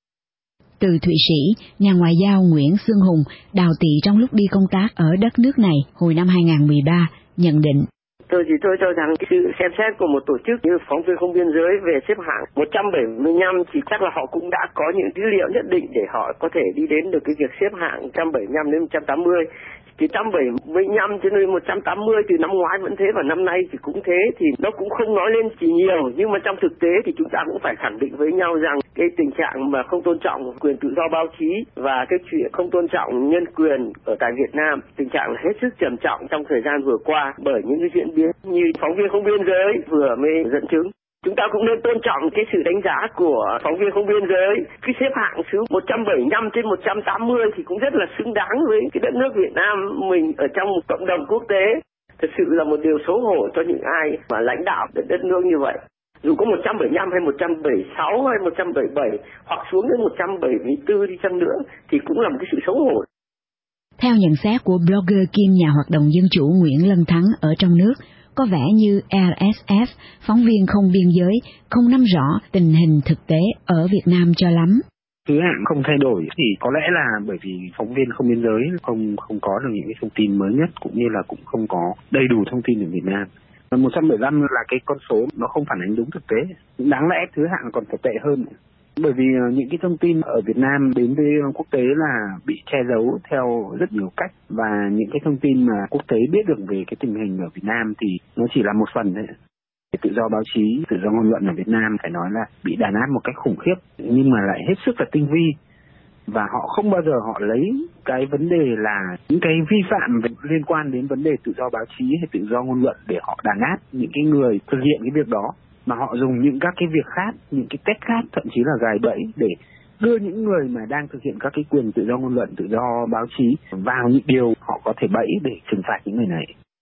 [SPEAKER 21] Từ Thụy Sĩ, nhà ngoại giao Nguyễn Xuân Hùng đào tị trong lúc đi công tác ở đất nước này hồi năm hai không một ba, nhận định.
[SPEAKER 22] Tôi thì tôi cho rằng cái sự xem xét của một tổ chức như Phóng viên Không Biên Giới về xếp hạng một trăm bảy mươi lăm thì chắc là họ cũng đã có những dữ liệu nhất định để họ có thể đi đến được cái việc xếp hạng một trăm bảy mươi lăm đến một trăm tám mươi. Thì một trăm bảy mươi lăm cho nên một trăm tám mươi từ năm ngoái vẫn thế và năm nay thì cũng thế, thì nó cũng không nói lên chỉ nhiều, nhưng mà trong thực tế thì chúng ta cũng phải khẳng định với nhau rằng cái tình trạng mà không tôn trọng quyền tự do báo chí và cái chuyện không tôn trọng nhân quyền ở tại Việt Nam, tình trạng là hết sức trầm trọng trong thời gian vừa qua bởi những cái diễn biến như Phóng viên Không Biên Giới vừa mới dẫn chứng. Chúng ta cũng nên tôn trọng cái sự đánh giá của Phóng viên Không Biên Giới. Cái xếp hạng số một trăm bảy mươi lăm trên một trăm tám mươi thì cũng rất là xứng đáng với cái đất nước Việt Nam mình ở trong một cộng đồng quốc tế. Thật sự là một điều xấu hổ cho những ai mà lãnh đạo đất nước như vậy. Dù có một trăm bảy mươi lăm hay một trăm bảy mươi sáu hay một trăm bảy mươi bảy hoặc xuống đến một trăm bảy mươi tư đi chăng nữa thì cũng là một cái sự xấu hổ.
[SPEAKER 21] Theo nhận xét của blogger kiêm nhà hoạt động dân chủ Nguyễn Lân Thắng ở trong nước, có vẻ như R S F, phóng viên không biên giới, không nắm rõ tình hình thực tế ở Việt Nam cho lắm.
[SPEAKER 12] Thứ hạng không thay đổi thì có lẽ là bởi vì phóng viên không biên giới không không có được những cái thông tin mới nhất cũng như là cũng không có đầy đủ thông tin ở Việt Nam. một trăm bảy mươi lăm là cái con số nó không phản ánh đúng thực tế. Đáng lẽ thứ hạng còn phải tệ hơn. Bởi vì những cái thông tin ở Việt Nam đến với quốc tế là bị che giấu theo rất nhiều cách, và những cái thông tin mà quốc tế biết được về cái tình hình ở Việt Nam thì nó chỉ là một phần thôi. Tự do báo chí, tự do ngôn luận ở Việt Nam phải nói là bị đàn áp một cách khủng khiếp, nhưng mà lại hết sức là tinh vi. Và họ không bao giờ họ lấy cái vấn đề là những cái vi phạm liên quan đến vấn đề tự do báo chí hay tự do ngôn luận để họ đàn áp những cái người thực hiện cái việc đó, mà họ dùng những các cái việc khác, những cái cách khác, thậm chí là gài bẫy để đưa những người mà đang thực hiện các cái quyền tự do ngôn luận, tự do báo chí vào những điều họ có thể bẫy để trừng phạt những người này.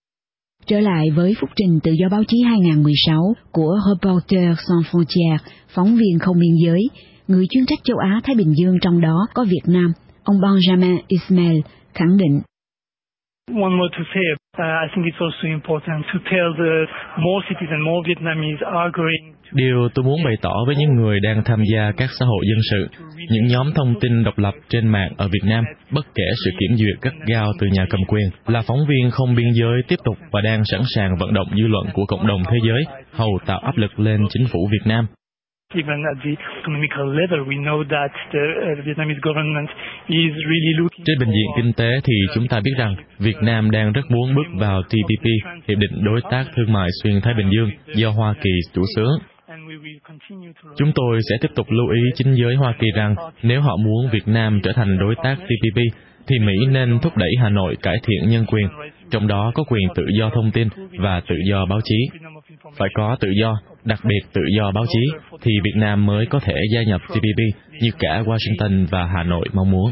[SPEAKER 21] Trở lại với phúc trình tự do báo chí hai không một sáu của Reporters Sans Frontières, phóng viên không biên giới, người chuyên trách châu Á Thái Bình Dương trong đó có Việt Nam, ông Benjamin Ismail khẳng định.
[SPEAKER 19] One more to say, uh, I think it's also important to tell the more cities and more Vietnamese are going.
[SPEAKER 20] Điều tôi muốn bày tỏ với những người đang tham gia các xã hội dân sự, những nhóm thông tin độc lập trên mạng ở Việt Nam, bất kể sự kiểm duyệt gắt gao từ nhà cầm quyền, là phóng viên không biên giới tiếp tục và đang sẵn sàng vận động dư luận của cộng đồng thế giới, hầu tạo áp lực lên chính phủ Việt Nam.
[SPEAKER 19] Even at the economical level, we know that the uh, Vietnamese government is really looking.
[SPEAKER 20] Trên bình diện kinh tế thì chúng ta biết rằng Việt Nam đang rất muốn bước vào T P P, Hiệp định Đối tác Thương mại Xuyên Thái Bình Dương do Hoa Kỳ chủ xướng. Chúng tôi sẽ tiếp tục lưu ý chính giới Hoa Kỳ rằng nếu họ muốn Việt Nam trở thành đối tác T P P, thì Mỹ nên thúc đẩy Hà Nội cải thiện nhân quyền, trong đó có quyền tự do thông tin và tự do báo chí. Phải có tự do, đặc biệt tự do báo chí, thì Việt Nam mới có thể gia nhập T P P như cả Washington và Hà Nội mong muốn.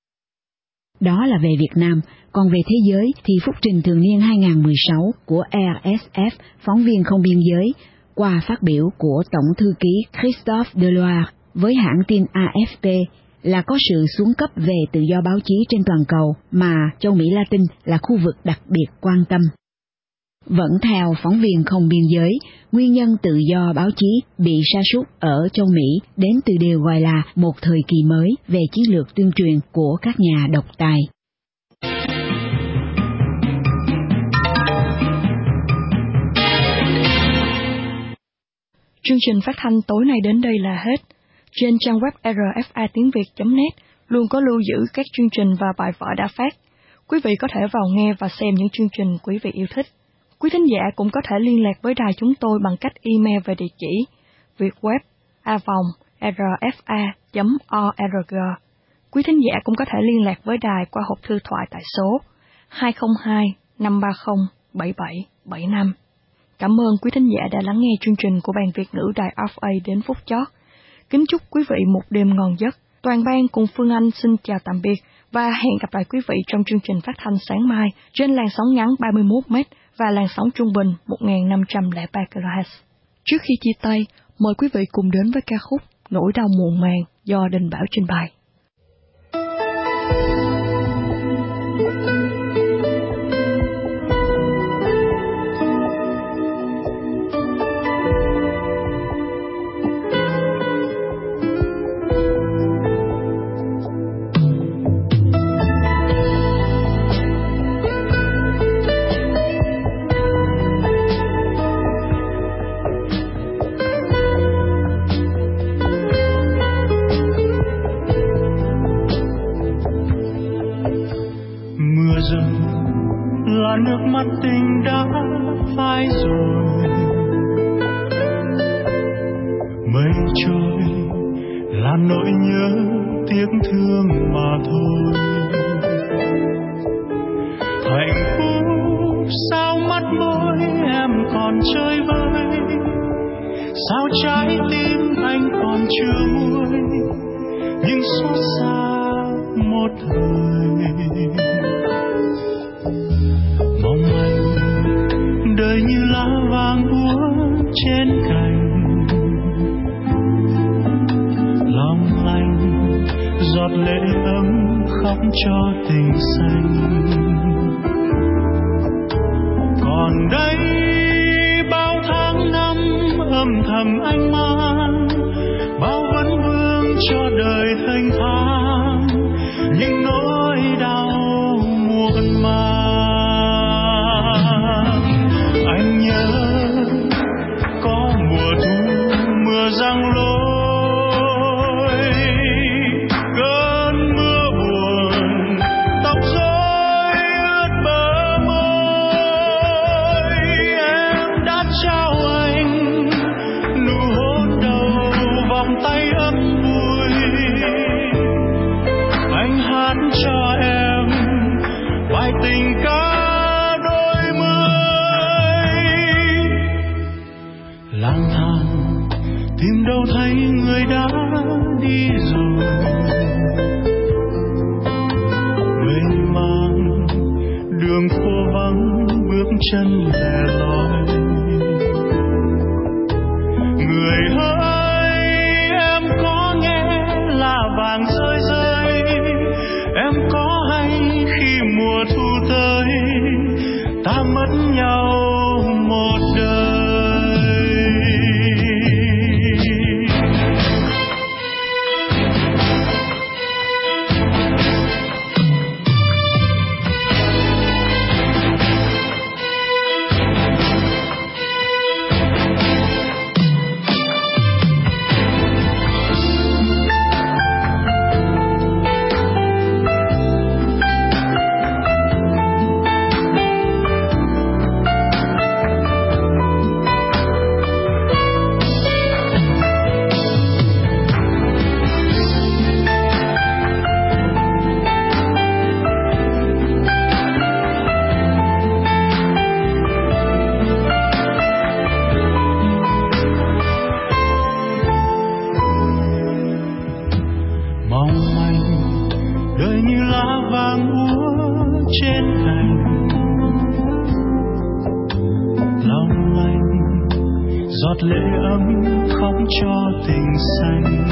[SPEAKER 21] Đó là về Việt Nam, còn về thế giới thì phúc trình thường niên hai không một sáu của R S F, phóng viên không biên giới, qua phát biểu của Tổng thư ký Christophe Deloire với hãng tin A F P, là có sự xuống cấp về tự do báo chí trên toàn cầu mà châu Mỹ Latin là khu vực đặc biệt quan tâm. Vẫn theo phóng viên không biên giới, nguyên nhân tự do báo chí bị sa sút ở châu Mỹ đến từ điều gọi là một thời kỳ mới về chiến lược tuyên truyền của các nhà độc tài.
[SPEAKER 2] Chương trình phát thanh tối nay đến đây là hết. Trên trang web r f a tiếng việt chấm net luôn có lưu giữ các chương trình và bài vở đã phát. Quý vị có thể vào nghe và xem những chương trình quý vị yêu thích. Quý thính giả cũng có thể liên lạc với đài chúng tôi bằng cách email về địa chỉ vietweb a vòng r f a chấm org. Quý thính giả cũng có thể liên lạc với đài qua hộp thư thoại tại số hai không hai năm ba không bảy bảy bảy năm. Cảm ơn quý thính giả đã lắng nghe chương trình của Ban Việt ngữ Đài ép a đến phút chót. Kính chúc quý vị một đêm ngon giấc. Toàn ban cùng Phương Anh xin chào tạm biệt và hẹn gặp lại quý vị trong chương trình phát thanh sáng mai trên làn sóng ngắn ba mươi mốt mét và làn sóng trung bình một nghìn năm trăm lẻ ba ki lô héc. Trước khi chia tay, mời quý vị cùng đến với ca khúc Nỗi đau muộn màng do Đình Bảo trình bày.
[SPEAKER 1] Nước mắt tình đã phai rồi, mây trôi là nỗi nhớ tiếc thương mà thôi. Hạnh phúc sao mắt môi em còn chơi vơi, sao trái tim anh còn chưa nguôi, nhưng xót xa một thời. Mong anh đời như lá vàng úa trên cành, lòng lành giọt lệ ấm khóc cho tình xanh. Còn đây bao tháng năm âm thầm anh mang, bao vấn vương cho đời thanh thang, những nỗi đau muộn màng. Anh nhớ có mùa thu mưa giăng lối, cơn mưa buồn tóc rối ướt bờ môi. Em đã trao anh nụ hôn đầu, vòng tay ấm vui. Anh hát cho em bài tình ca lang thang, tìm đâu thấy người đã đi rồi. Mênh mang đường phố vắng, bước chân lẻ loi. Người ơi, em có nghe là vàng rơi rơi, em có hay khi mùa thu tới ta mất nhau một đời. giọt lệ ấm khóc cho tình xanh.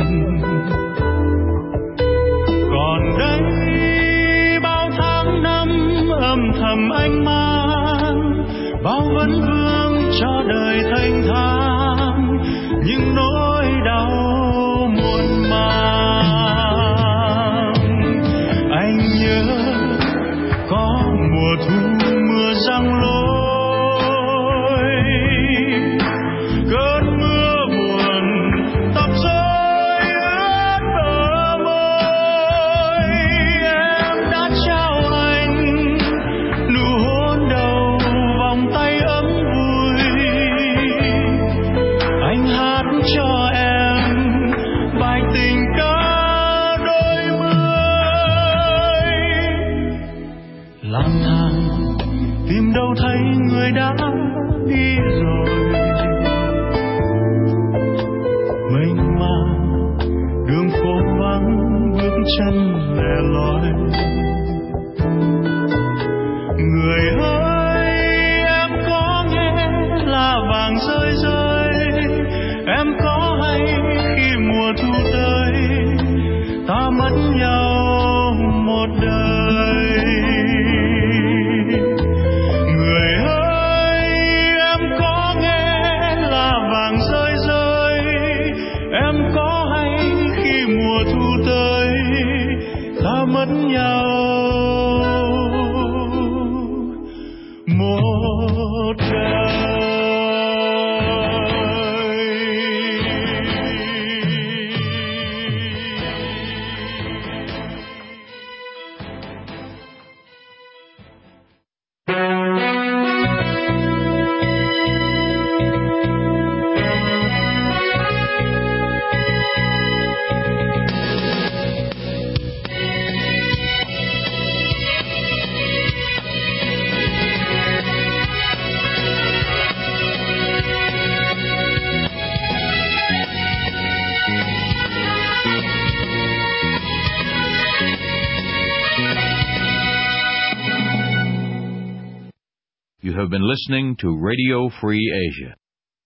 [SPEAKER 1] Còn đây bao tháng năm âm thầm anh mang, bao bao vấn vương cho đời thanh thang những nỗi đau muôn mang. Anh nhớ có mùa thu mưa giăng lối, cơn mưa buồn tóc rối ướt bờ môi. Em đã trao anh nụ hôn đầu, vòng tay ấm vui. Anh hát cho em bài tình ca đôi mươi. Lang thang tìm đâu thấy người đã đi rồi, mênh mang đường phố vắng bước chân lẻ loi. Người ơi em có nghe là vàng rơi rơi, em có hay khi mùa thu tới ta mất nhau một đời. Người ơi em có nghe là vàng rơi rơi, em có hay khi mùa thu tới ta mất nhau một đời.
[SPEAKER 7] You have been listening to Radio Free Asia.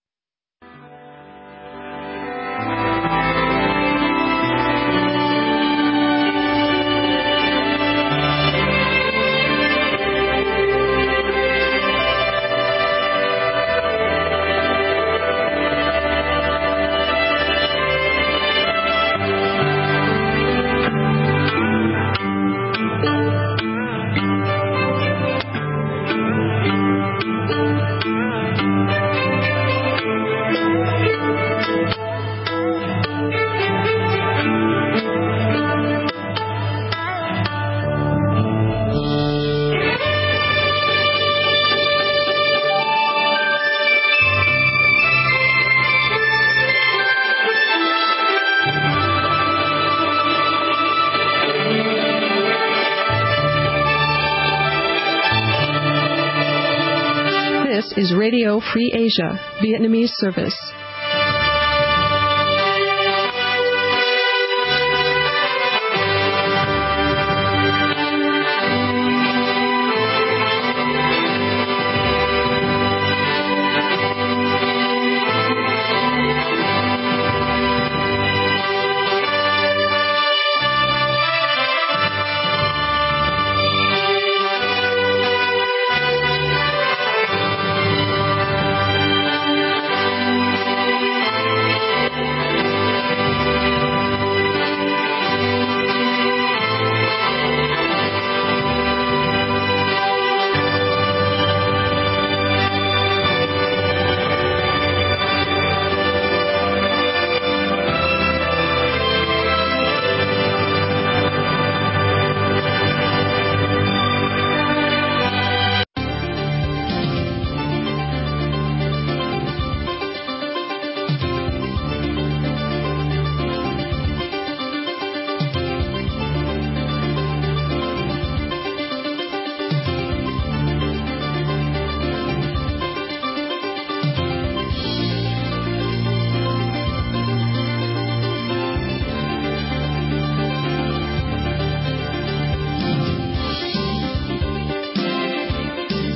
[SPEAKER 2] This is Radio Free Asia, Vietnamese service.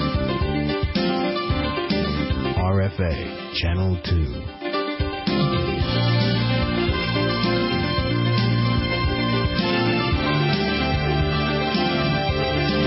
[SPEAKER 8] R F A Channel two.